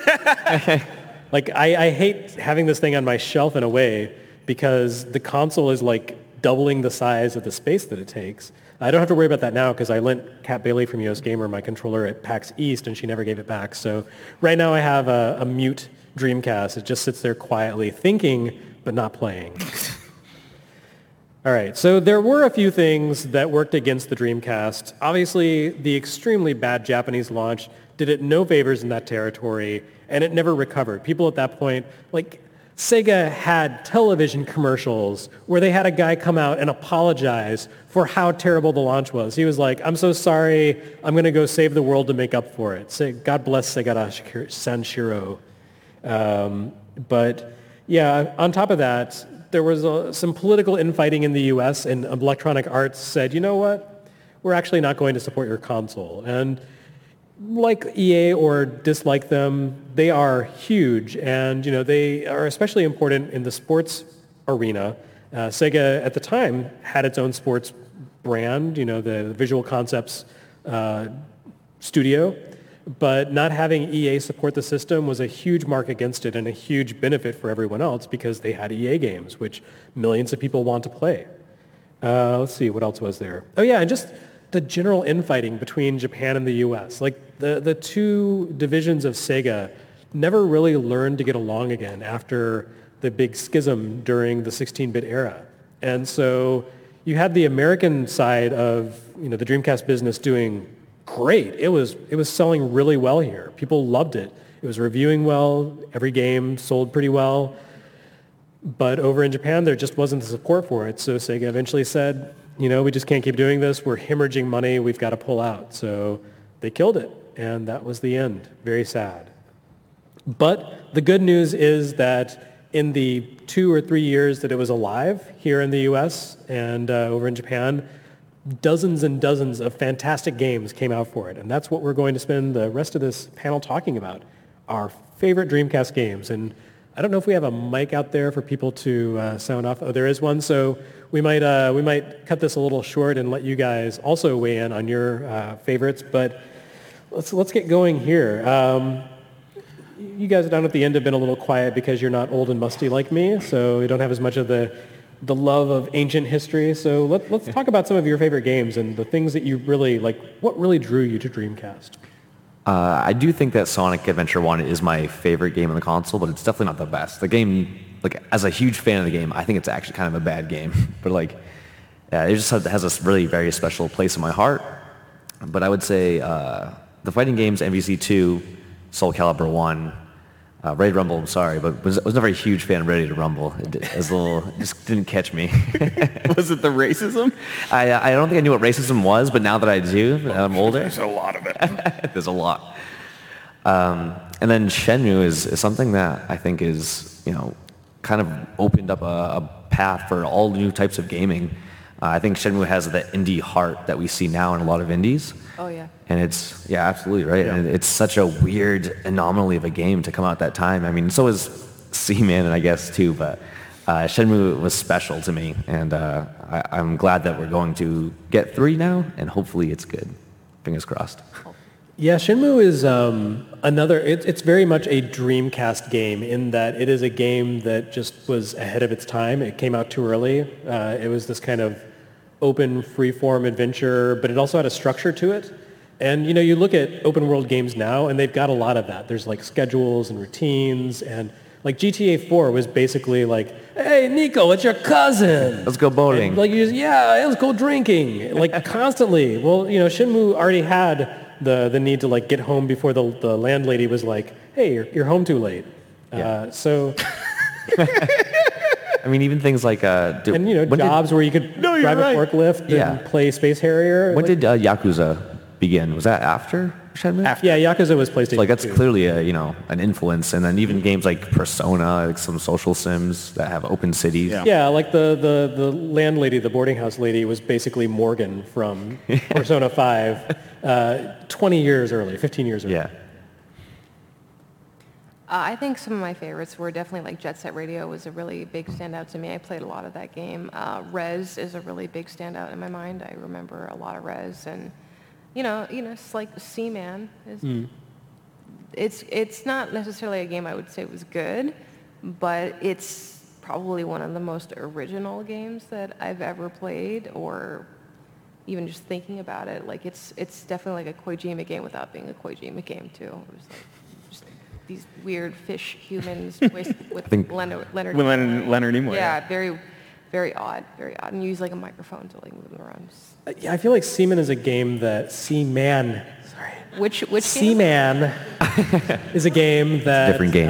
Like, I hate having this thing on my shelf in a way because the console is like doubling the size of the space that it takes. I don't have to worry about that now because I lent Kat Bailey from US Gamer my controller at PAX East and she never gave it back. So right now I have a mute Dreamcast. It just sits there quietly thinking but not playing. All right, so there were a few things that worked against the Dreamcast. Obviously, the extremely bad Japanese launch did it no favors in that territory, and it never recovered. People at that point, like Sega had television commercials where they had a guy come out and apologize for how terrible the launch was. He was like, I'm so sorry, I'm going to go save the world to make up for it. Say, God bless Sega Sanshiro. But yeah, on top of that, there was some political infighting in the U.S. and Electronic Arts said, you know what, we're actually not going to support your console. And like EA or dislike them, they are huge, and they are especially important in the sports arena. Sega at the time had its own sports brand, the Visual Concepts studio, but not having EA support the system was a huge mark against it and a huge benefit for everyone else because they had EA games, which millions of people want to play. Let's see, what else was there? Oh yeah, and just the general infighting between Japan and the US. Like the two divisions of Sega never really learned to get along again after the big schism during the 16-bit era. And so you had the American side of the Dreamcast business doing great. It was selling really well here. People loved it. It was reviewing well. Every game sold pretty well. But over in Japan, there just wasn't the support for it. So Sega eventually said, we just can't keep doing this. We're hemorrhaging money. We've got to pull out. So they killed it. And that was the end. Very sad. But the good news is that in the 2 or 3 years that it was alive here in the US and over in Japan, dozens and dozens of fantastic games came out for it. And that's what we're going to spend the rest of this panel talking about, our favorite Dreamcast games. And I don't know if we have a mic out there for people to sound off. Oh, there is one. So we might cut this a little short and let you guys also weigh in on your favorites. But let's get going here. You guys down at the end have been a little quiet because you're not old and musty like me, so you don't have as much of the love of ancient history. So let's talk about some of your favorite games and the things that you really like. What really drew you to Dreamcast? I do think that Sonic Adventure 1 is my favorite game on the console, but it's definitely not the best. The game, like as a huge fan of the game, I think it's actually kind of a bad game. But it just has a really very special place in my heart. But I would say the fighting games, MVC2, Soul Calibur 1, Ready to Rumble, I'm sorry, but was never a huge fan of Ready to Rumble. It just didn't catch me. Was it the racism? I don't think I knew what racism was, but now that I do, I'm older. There's a lot of it. There's a lot. And then Shenmue is something that I think is, kind of opened up a path for all new types of gaming. I think Shenmue has the indie heart that we see now in a lot of indies. Oh, yeah. And it's, yeah, absolutely, right? Yeah. And it's such a weird anomaly of a game to come out that time. I mean, so is Seaman, I guess, too, but Shenmue was special to me, and I'm glad that we're going to get 3 now, and hopefully it's good. Fingers crossed. Yeah, Shenmue is another, it's very much a Dreamcast game in that it is a game that just was ahead of its time. It came out too early. It was this kind of open, free-form adventure, but it also had a structure to it. And, you know, you look at open world games now, and they've got a lot of that. There's like schedules and routines, and like GTA 4 was basically like, hey, Nico, it's your cousin. Let's go bowling. And, like, you just, yeah, let's go drinking, like constantly. Well, you know, Shenmue already had the need to like get home before the landlady was like, hey, you're home too late. Yeah. So, I mean, even things like... and, you know, jobs where you could drive a forklift Yeah. and play Space Harrier. When like, did Yakuza begin? Was that after Shenmue? After. Yeah, Yakuza was PlayStation Like, that's 2. clearly a, you know, an influence. And then even games like Persona, like some social sims that have open cities. Yeah. Yeah, like the landlady, the boarding house lady, was basically Morgan from Persona 5, 20 years early, 15 years early. Yeah. I think some of my favorites were definitely like Jet Set Radio was a really big standout to me. I played a lot of that game. Rez is a really big standout in my mind. I remember a lot of Rez, and you know, it's like Seaman is. It's not necessarily a game I would say was good, but it's probably one of the most original games that I've ever played, or even just thinking about it. Like it's definitely like a Kojima game without being a Kojima game too. It was like just these weird fish humans with Leonard With Leonard Nimoy. Yeah, very, very odd, and you use like a microphone to like move them around. Yeah, I feel like Seaman is a game that Seaman Which game? Seaman is a game that different game.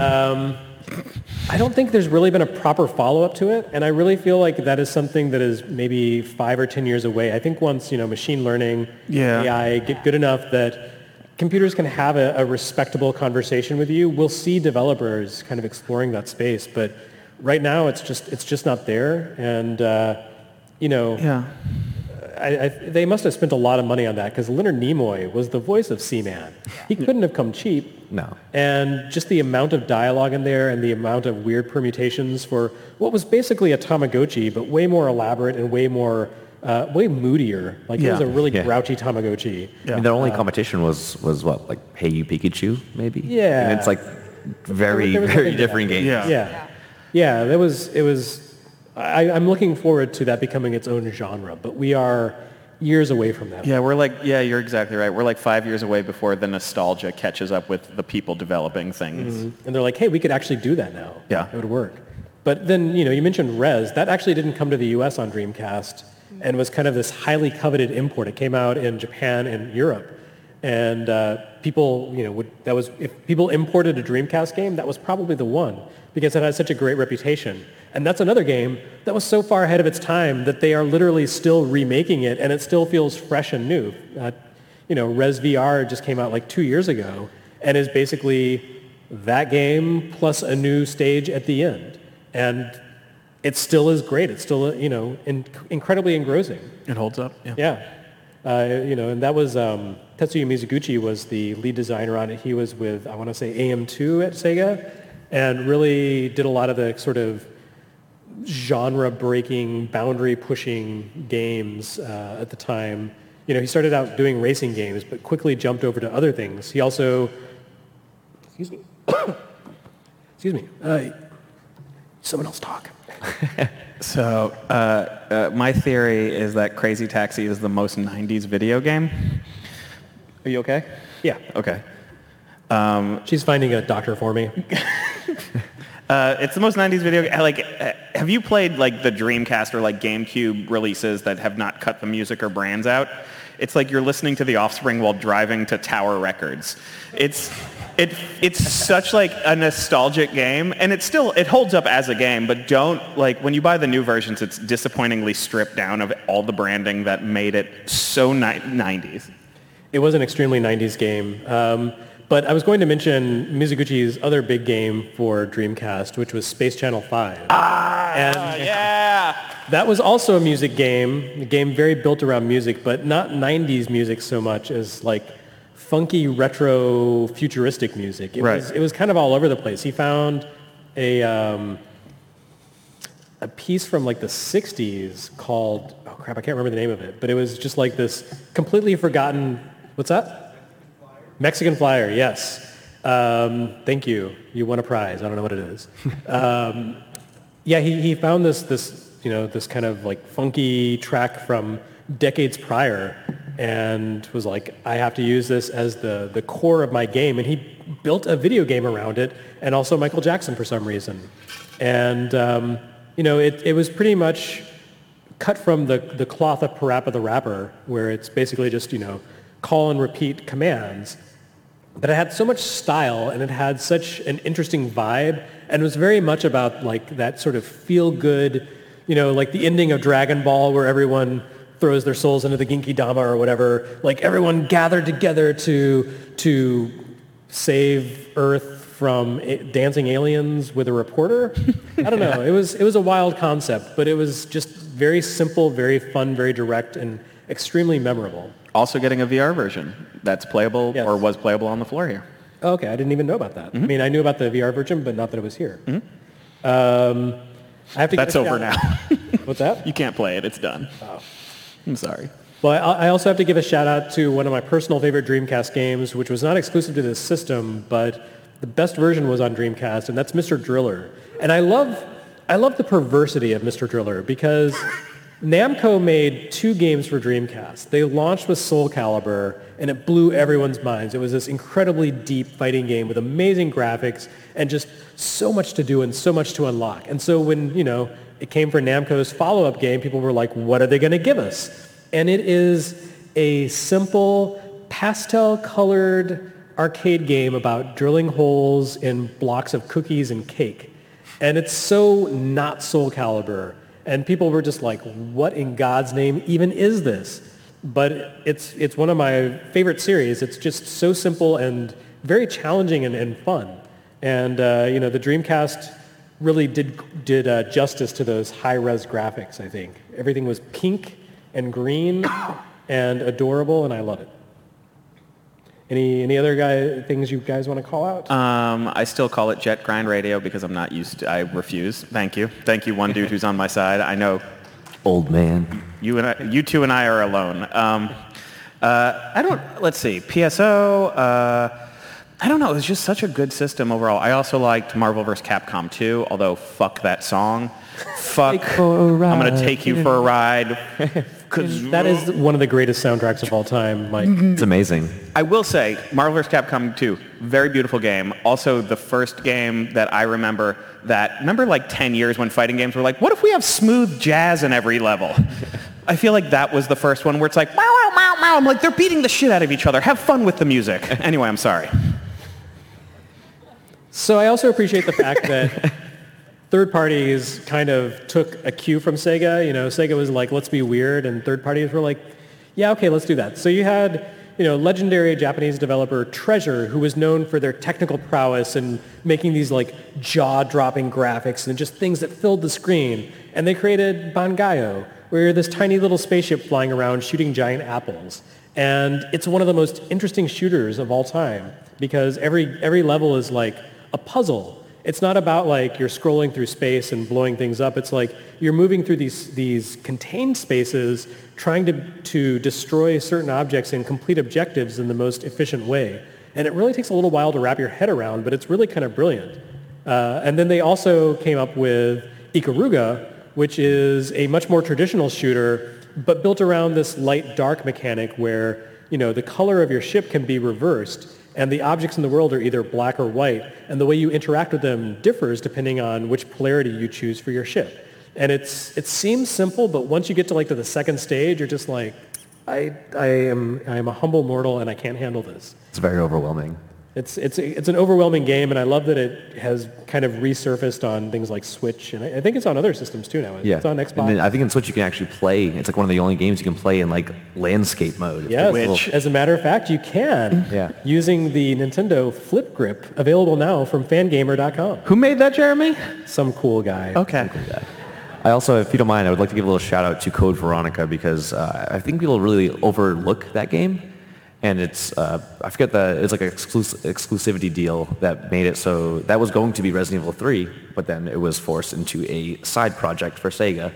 I don't think there's really been a proper follow-up to it, and I really feel like that is something that is maybe 5 or 10 years away. I think once, you know, machine learning, AI get good enough that computers can have a respectable conversation with you, we'll see developers kind of exploring that space. But right now, it's just not there, and you know. Yeah. They must have spent a lot of money on that because Leonard Nimoy was the voice of Seaman. He couldn't have come cheap. No. And just the amount of dialogue in there and the amount of weird permutations for what was basically a Tamagotchi, but way more elaborate and way moodier. Like it was a really grouchy Tamagotchi. I mean, their only competition was what, like Hey You Pikachu, maybe? Yeah. And it's like very, There was very nothing to different that. games. Yeah. It was. I'm looking forward to that becoming its own genre, but we are years away from that. Yeah, you're exactly right. We're like 5 years away before the nostalgia catches up with the people developing things. Mm-hmm. And they're like, hey, we could actually do that now. Yeah. It would work. But then, you know, you mentioned Rez. That actually didn't come to the U.S. on Dreamcast and was kind of this highly coveted import. It came out in Japan and Europe. And people, you know, if people imported a Dreamcast game, that was probably the one because it had such a great reputation. And that's another game that was so far ahead of its time that they are literally still remaking it, and it still feels fresh and new. You know, Rez VR just came out like 2 years ago, and is basically that game plus a new stage at the end. And it still is great. It's still, you know, incredibly engrossing. It holds up. Yeah. You know, and that was Tetsuya Mizuguchi was the lead designer on it. He was with, I want to say, AM2 at Sega, and really did a lot of the sort of genre-breaking, boundary-pushing games at the time. You know, he started out doing racing games, but quickly jumped over to other things. He also, excuse me, someone else talk. So my theory is that Crazy Taxi is the most 90s video game. Are you okay? Yeah. Okay. She's finding a doctor for me. It's the most 90s video game. Like, have you played like the Dreamcast or like GameCube releases that have not cut the music or brands out? It's like you're listening to The Offspring while driving to Tower Records. It's such like a nostalgic game, and it holds up as a game, but don't, like, when you buy the new versions, it's disappointingly stripped down of all the branding that made it so 90s. It was an extremely 90s game. But I was going to mention Mizuguchi's other big game for Dreamcast, which was Space Channel 5. Yeah. That was also a game very built around music, but not 90s music so much as like funky retro futuristic music. It was kind of all over the place. He found a piece from like the 60s called, oh crap, I can't remember the name of it, but it was just like this completely forgotten, what's that? Mexican Flyer, yes. Thank you. You won a prize. I don't know what it is. Yeah, he found this kind of like funky track from decades prior and was like, I have to use this as the core of my game. And he built a video game around it and also Michael Jackson for some reason. And, it was pretty much cut from the cloth of Parappa the Rapper, where it's basically just, call and repeat commands. But it had so much style and it had such an interesting vibe, and it was very much about like that sort of feel-good, like the ending of Dragon Ball where everyone throws their souls into the Genki Dama or whatever, like everyone gathered together to save Earth from dancing aliens with a reporter. I don't know. It was a wild concept, but it was just very simple, very fun, very direct, and extremely memorable. Also getting a VR version that's playable or was playable on the floor here. Oh, okay, I didn't even know about that. Mm-hmm. I mean, I knew about the VR version, but not that it was here. Mm-hmm. I have to. That's over now. What's that? You can't play it. It's done. Oh. I'm sorry. Well, I also have to give a shout out to one of my personal favorite Dreamcast games, which was not exclusive to this system, but the best version was on Dreamcast, and that's Mr. Driller. And I love the perversity of Mr. Driller because Namco made 2 games for Dreamcast. They launched with Soul Calibur, and it blew everyone's minds. It was this incredibly deep fighting game with amazing graphics and just so much to do and so much to unlock. And so when, it came for Namco's follow-up game, people were like, what are they going to give us? And it is a simple, pastel-colored arcade game about drilling holes in blocks of cookies and cake. And it's so not Soul Calibur. And people were just like, what in God's name even is this? But it's one of my favorite series. It's just so simple and very challenging and fun. And, the Dreamcast really did justice to those high-res graphics, I think. Everything was pink and green and adorable, and I love it. Any other things you guys want to call out? I still call it Jet Grind Radio because I'm not used to. I refuse. Thank you, one dude who's on my side. I know. Old man. You two and I are alone. Let's see. PSO. I don't know. It was just such a good system overall. I also liked Marvel vs. Capcom 2, although fuck that song. Fuck. I'm gonna take you for a ride. That is one of the greatest soundtracks of all time, Mike. It's amazing. I will say, Marvel vs. Capcom 2, very beautiful game. Also, the first game that I remember like 10 years when fighting games were like, what if we have smooth jazz in every level? I feel like that was the first one where it's like, wow, wow, wow, wow. I'm like, they're beating the shit out of each other. Have fun with the music. Anyway, I'm sorry. So I also appreciate the fact that third parties kind of took a cue from Sega. Sega was like, let's be weird, and third parties were like, yeah, okay, let's do that. So you had, legendary Japanese developer Treasure, who was known for their technical prowess and making these like jaw-dropping graphics and just things that filled the screen. And they created Bangayo, where you're this tiny little spaceship flying around shooting giant apples. And it's one of the most interesting shooters of all time because every level is like a puzzle. It's not about like you're scrolling through space and blowing things up. It's like you're moving through these contained spaces trying to destroy certain objects and complete objectives in the most efficient way. And it really takes a little while to wrap your head around, but it's really kind of brilliant. And then they also came up with Ikaruga, which is a much more traditional shooter, but built around this light-dark mechanic where, the color of your ship can be reversed and the objects in the world are either black or white, and the way you interact with them differs depending on which polarity you choose for your ship. And it seems simple, but once you get to the second stage, you're just like, I am a humble mortal and I can't handle this. It's very overwhelming. It's an overwhelming game, and I love that it has kind of resurfaced on things like Switch, and I think it's on other systems too now. Yeah. It's on Xbox. And then I think in Switch you can actually play. It's like one of the only games you can play in like landscape mode. Yes, Which- as a matter of fact, you can. Yeah. Using the Nintendo Flip Grip, available now from Fangamer.com. Who made that, Jeremy? Some cool guy. Okay. I also, if you don't mind, I would like to give a little shout out to Code Veronica because I think people really overlook that game. And it's, I forget it's like an exclusivity deal that made it so that was going to be Resident Evil 3, but then it was forced into a side project for Sega.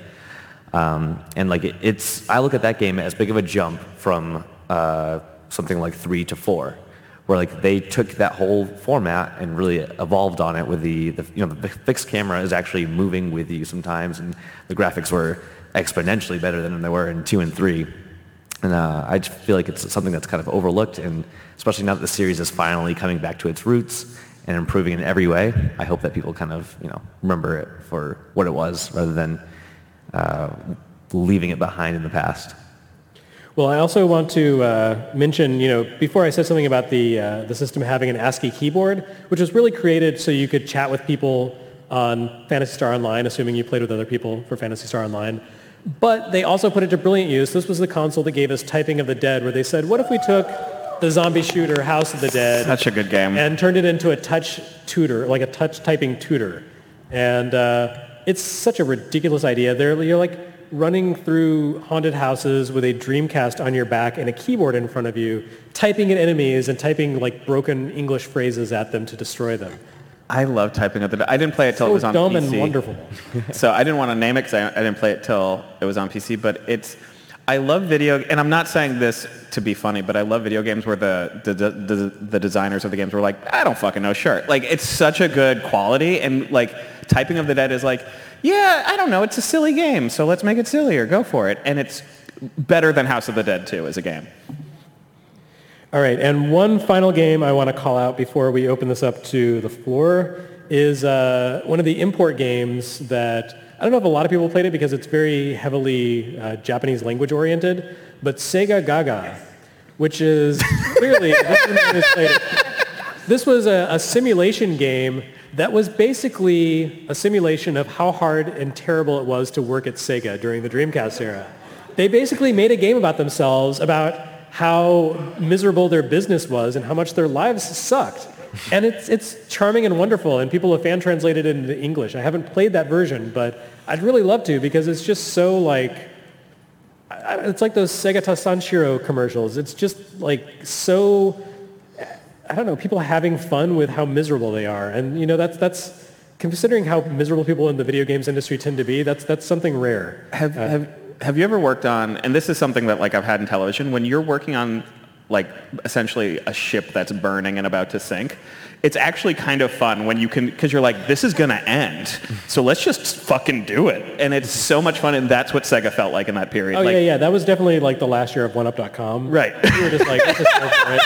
And like I look at that game as big of a jump from something like 3 to 4, where like they took that whole format and really evolved on it with the fixed camera is actually moving with you sometimes, and the graphics were exponentially better than they were in 2 and 3. And I just feel like it's something that's kind of overlooked, and especially now that the series is finally coming back to its roots and improving in every way, I hope that people kind of remember it for what it was rather than leaving it behind in the past. Well, I also want to mention, before I said something about the system having an ASCII keyboard, which was really created so you could chat with people on Phantasy Star Online, assuming you played with other people for Phantasy Star Online. But they also put it to brilliant use. This was the console that gave us Typing of the Dead, where they said, what if we took the zombie shooter House of the Dead Such a good game. and turned it into a touch tutor, like a touch typing tutor. And it's such a ridiculous idea. You're like running through haunted houses with a Dreamcast on your back and a keyboard in front of you, typing at enemies and typing like broken English phrases at them to destroy them. I love Typing of the Dead. I didn't play it till it was on dumb PC. and wonderful. So I didn't want to name it because I didn't play it till it was on PC. But I love video, and I'm not saying this to be funny, but I love video games where the designers of the games were like, I don't fucking know, sure. Like, it's such a good quality, and like Typing of the Dead is like, yeah, I don't know, it's a silly game, so let's make it sillier, go for it. And it's better than House of the Dead 2 as a game. All right, and one final game I want to call out before we open this up to the floor is one of the import games that, I don't know if a lot of people played it because it's very heavily Japanese language oriented, but Sega Gaga, which is clearly, this was a simulation game that was basically a simulation of how hard and terrible it was to work at Sega during the Dreamcast era. They basically made a game about themselves, about how miserable their business was and how much their lives sucked. And it's charming and wonderful, and people have fan translated it into English. I haven't played that version, but I'd really love to because it's just so like, it's like those Sega Sanshiro commercials. It's just like so, I don't know, people having fun with how miserable they are. And that's considering how miserable people in the video games industry tend to be, that's something rare. Have you ever worked on, and this is something that like I've had in television, when you're working on like essentially a ship that's burning and about to sink, it's actually kind of fun when you can, because you're like, this is going to end, so let's just fucking do it. And it's so much fun, and that's what Sega felt like in that period. Oh, like, yeah, that was definitely like the last year of OneUp.com. Right. We were just like, let's just go for it.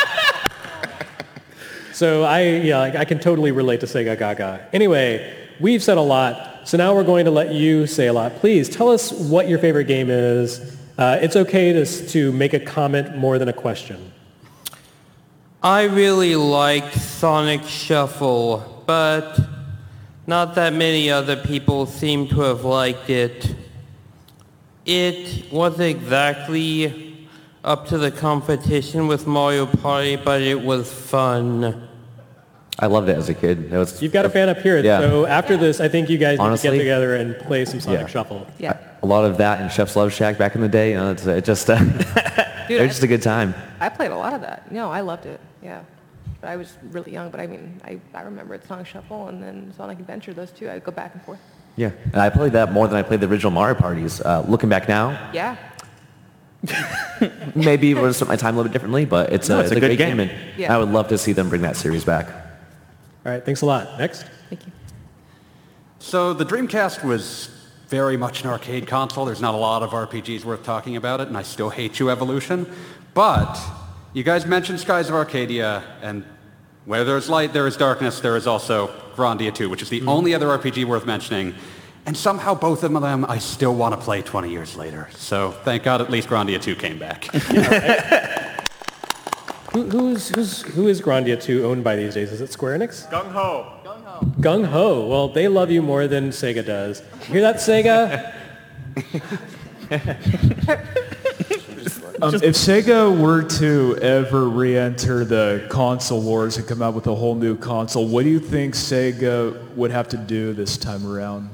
So I can totally relate to Sega Gaga. Anyway, we've said a lot. So now we're going to let you say a lot. Please tell us what your favorite game is. It's okay to make a comment more than a question. I really liked Sonic Shuffle, but not that many other people seem to have liked it. It wasn't exactly up to the competition with Mario Party, but it was fun. I loved it as a kid. You've got a fan up here. Yeah. So after this, I think you guys need Honestly, to get together and play some Sonic yeah. Shuffle. Yeah. A lot of that in Chef's Love Shack back in the day. It just Dude, it was just a good time. I played a lot of that. No, I loved it. Yeah. But I was really young, but I mean, I remember it, Sonic Shuffle and then Sonic Adventure, those two. I'd go back and forth. Yeah, and I played that more than I played the original Mario parties. Looking back now, Yeah. maybe it would have spent my time a little bit differently, but it's a good great game. and Yeah. I would love to see them bring that series back. All right, thanks a lot. Next. Thank you. So the Dreamcast was very much an arcade console. There's not a lot of RPGs worth talking about it, and I still hate you, Evolution. But you guys mentioned Skies of Arcadia, and where there's light, there is darkness. There is also Grandia 2, which is the only other RPG worth mentioning. And somehow both of them I still want to play 20 years later. So thank God at least Grandia 2 came back. Who is Grandia 2 owned by these days? Is it Square Enix? Gung Ho. Gung Ho. Well, they love you more than Sega does. You hear that, Sega? If Sega were to ever re-enter the console wars and come out with a whole new console, what do you think Sega would have to do this time around?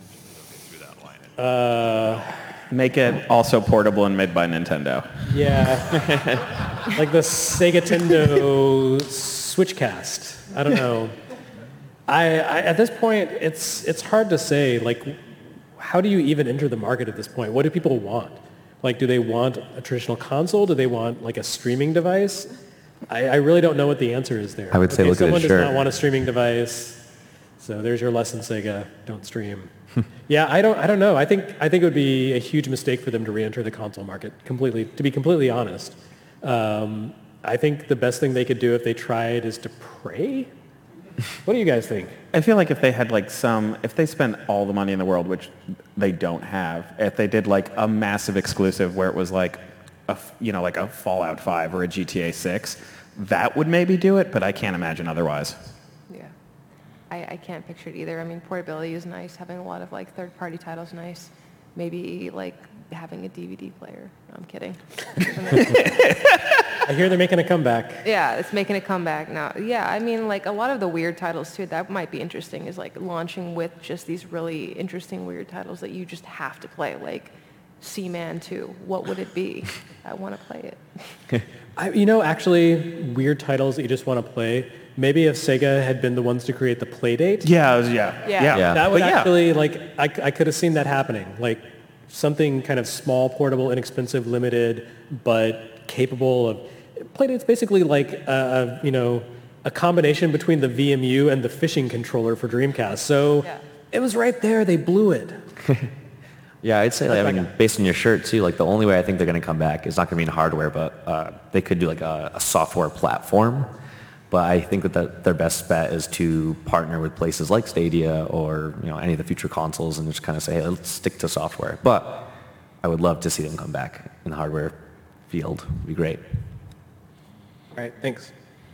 Make it also portable and made by Nintendo. Yeah. Like the Sega Nintendo Switchcast. I don't know. I at this point, it's hard to say. Like, how do you even enter the market at this point? What do people want? Like, do they want a traditional console? Do they want like a streaming device? I really don't know what the answer is there. I would say look at someone his shirt. does not want a streaming device. So there's your lesson, Sega. Don't stream. Yeah, I don't know. I think it would be a huge mistake for them to re-enter the console market completely. To be completely honest, I think the best thing they could do if they tried is to pray. What do you guys think? I feel like if they had if they spent all the money in the world, which they don't have, if they did like a massive exclusive where it was like like a Fallout 5 or a GTA 6, that would maybe do it, but I can't imagine otherwise. Yeah. I can't picture it either. I mean, portability is nice. Having a lot of like third-party titles nice. Maybe like having a DVD player. No, I'm kidding. I hear they're making a comeback. Yeah, it's making a comeback now. Yeah, I mean, like a lot of the weird titles too, that might be interesting, is like launching with just these really interesting weird titles that you just have to play, like Seaman 2. What would it be? I want to play it. Actually, weird titles that you just want to play. Maybe if Sega had been the ones to create the Playdate. Yeah. That would actually, I could have seen that happening. Like something kind of small, portable, inexpensive, limited, but capable of... Playdate's basically like a combination between the VMU and the fishing controller for Dreamcast. So it was right there. They blew it. Yeah, I'd say, based on your shirt, too, like the only way I think they're going to come back is not going to be in hardware, but they could do like a software platform. But I think that their best bet is to partner with places like Stadia or any of the future consoles and just kind of say, hey, let's stick to software. But I would love to see them come back in the hardware field. It'd be great. All right, thanks.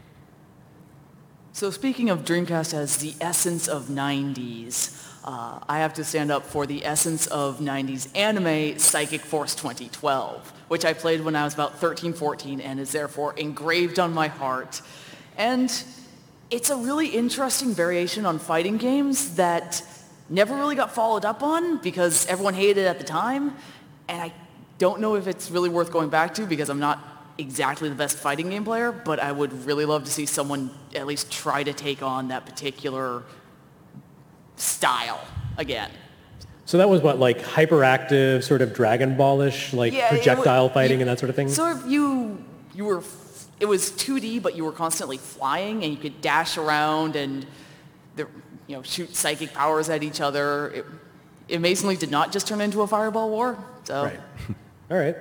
So speaking of Dreamcast as the essence of 90s, I have to stand up for the essence of 90s anime, Psychic Force 2012, which I played when I was about 13, 14, and is therefore engraved on my heart. And it's a really interesting variation on fighting games that never really got followed up on because everyone hated it at the time. And I don't know if it's really worth going back to because I'm not exactly the best fighting game player, but I would really love to see someone at least try to take on that particular style again. So that was what, like hyperactive, sort of Dragon Ball-ish, like projectile fighting and that sort of thing? So if you were... It was 2D, but you were constantly flying, and you could dash around and shoot psychic powers at each other. It amazingly did not just turn into a fireball war. So. Right. All right.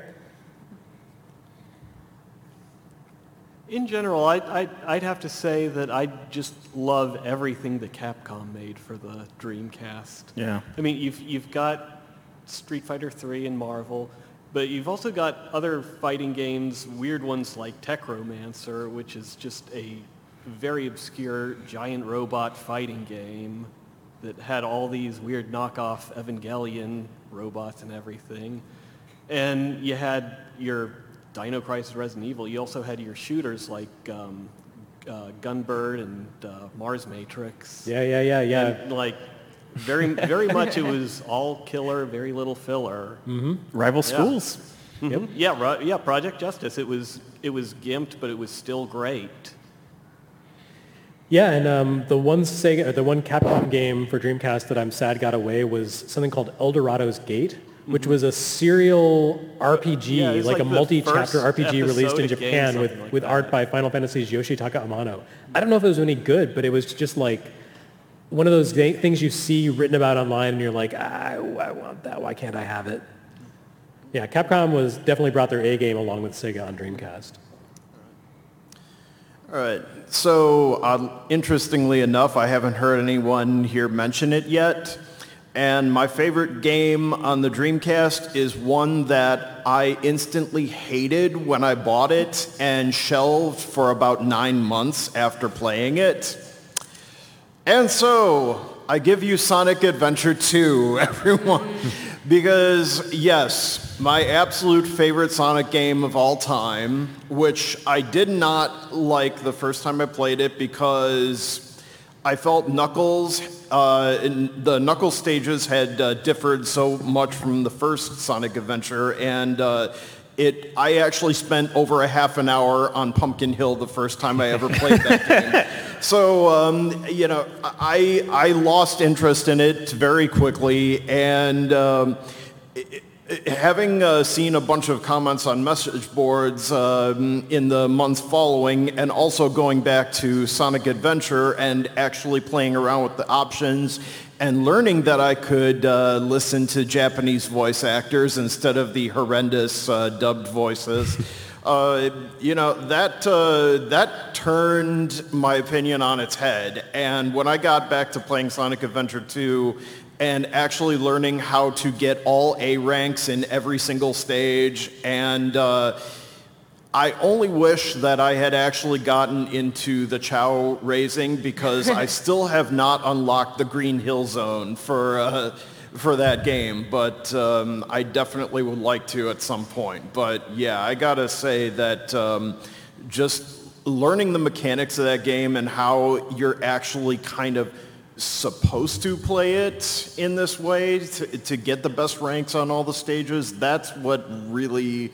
In general, I'd have to say that I just love everything that Capcom made for the Dreamcast. Yeah. I mean, you've got Street Fighter 3 and Marvel. But you've also got other fighting games, weird ones like Techromancer, which is just a very obscure giant robot fighting game that had all these weird knockoff Evangelion robots and everything. And you had your Dino Crisis Resident Evil. You also had your shooters like Gunbird and Mars Matrix. Yeah. And, very much it was all killer, very little filler. Mm-hmm. Rival Schools. Yep. Yeah, Project Justice. It was gimped, but it was still great. Yeah, and the one Capcom game for Dreamcast that I'm sad got away was something called Eldorado's Gate, which was a serial RPG, like a multi-chapter RPG released in Japan with art by Final Fantasy's Yoshitaka Amano. I don't know if it was any good, but it was just like one of those things you see written about online and you're like, I want that. Why can't I have it? Yeah, Capcom definitely brought their A game along with Sega on Dreamcast. All right. So, interestingly enough, I haven't heard anyone here mention it yet, And my favorite game on the Dreamcast is one that I instantly hated when I bought it and shelved for about 9 months after playing it. And so, I give you Sonic Adventure 2, everyone. Because, yes, my absolute favorite Sonic game of all time, which I did not like the first time I played it because I felt Knuckles, the Knuckles stages had differed so much from the first Sonic Adventure, and I actually spent over a half an hour on Pumpkin Hill the first time I ever played that game. So, I lost interest in it very quickly, and having seen a bunch of comments on message boards in the months following, and also going back to Sonic Adventure and actually playing around with the options and learning that I could listen to Japanese voice actors instead of the horrendous dubbed voices, that turned my opinion on its head. And when I got back to playing Sonic Adventure 2 and actually learning how to get all A ranks in every single stage, and I only wish that I had actually gotten into the Chow raising, because I still have not unlocked the Green Hill Zone for that game, but I definitely would like to at some point. But yeah, I gotta say that just learning the mechanics of that game and how you're actually kind of supposed to play it in this way to get the best ranks on all the stages, that's what really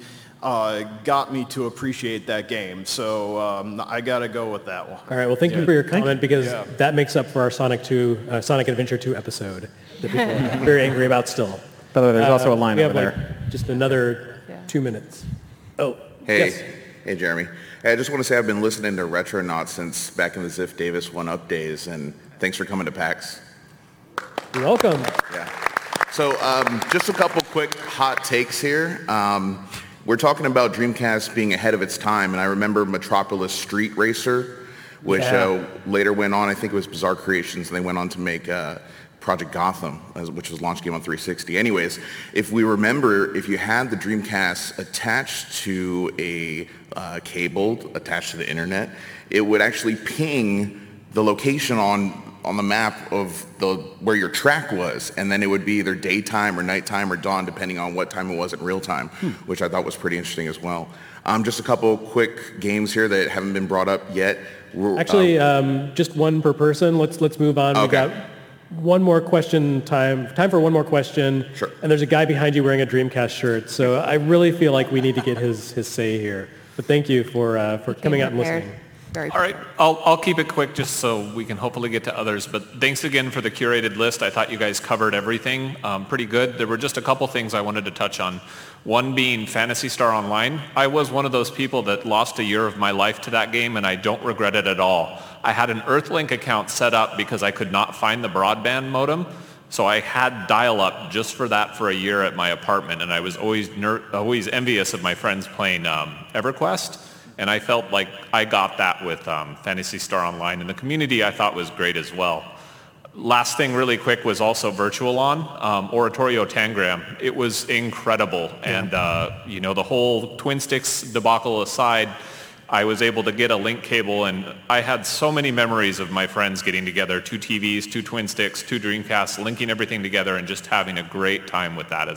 got me to appreciate that game. So I got to go with that one. All right. Well, thank you for your comment, because that makes up for our Sonic Adventure 2 episode that people are very angry about still. By the way, there's also a line over there. Just another 2 minutes. Oh, hey. Yes. Hey, Jeremy. Hey, I just want to say I've been listening to Retronauts since back in the Ziff Davis 1-Up days, and thanks for coming to PAX. You're welcome. Yeah. So just a couple quick hot takes here. We're talking about Dreamcast being ahead of its time, and I remember Metropolis Street Racer, which later went on, I think it was Bizarre Creations, and they went on to make Project Gotham, which was launch game on 360. Anyways, if we remember, if you had the Dreamcast attached to a cable, attached to the internet, it would actually ping the location on the map of where your track was, and then it would be either daytime or nighttime or dawn, depending on what time it was in real time, which I thought was pretty interesting as well. Just a couple quick games here that haven't been brought up yet. Actually, just one per person. Let's move on. Okay. We've got one more question time for one more question. Sure. And there's a guy behind you wearing a Dreamcast shirt, so I really feel like we need to get his say here. But thank you for coming out and listening. All right, I'll keep it quick just so we can hopefully get to others, but thanks again for the curated list. I thought you guys covered everything pretty good. There were just a couple things I wanted to touch on. One being Phantasy Star Online. I was one of those people that lost a year of my life to that game, and I don't regret it at all. I had an Earthlink account set up because I could not find the broadband modem, so I had dial-up just for that for a year at my apartment, and I was always envious of my friends playing EverQuest. And I felt like I got that with Phantasy Star Online, and the community I thought was great as well. Last thing really quick was also Virtualon, Oratorio Tangram. It was incredible, and the whole Twin Sticks debacle aside, I was able to get a link cable, and I had so many memories of my friends getting together, 2 TVs, 2 Twin Sticks, 2 Dreamcasts, linking everything together and just having a great time with that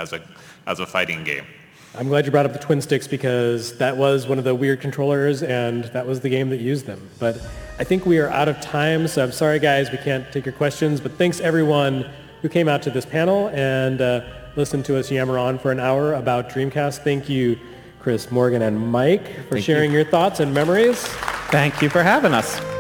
as a fighting game. I'm glad you brought up the Twin Sticks, because that was one of the weird controllers, and that was the game that used them. But I think we are out of time, so I'm sorry, guys, we can't take your questions. But thanks, everyone who came out to this panel and listened to us yammer on for an hour about Dreamcast. Thank you, Chris, Morgan, and Mike, for sharing your thoughts and memories. Thank you for having us.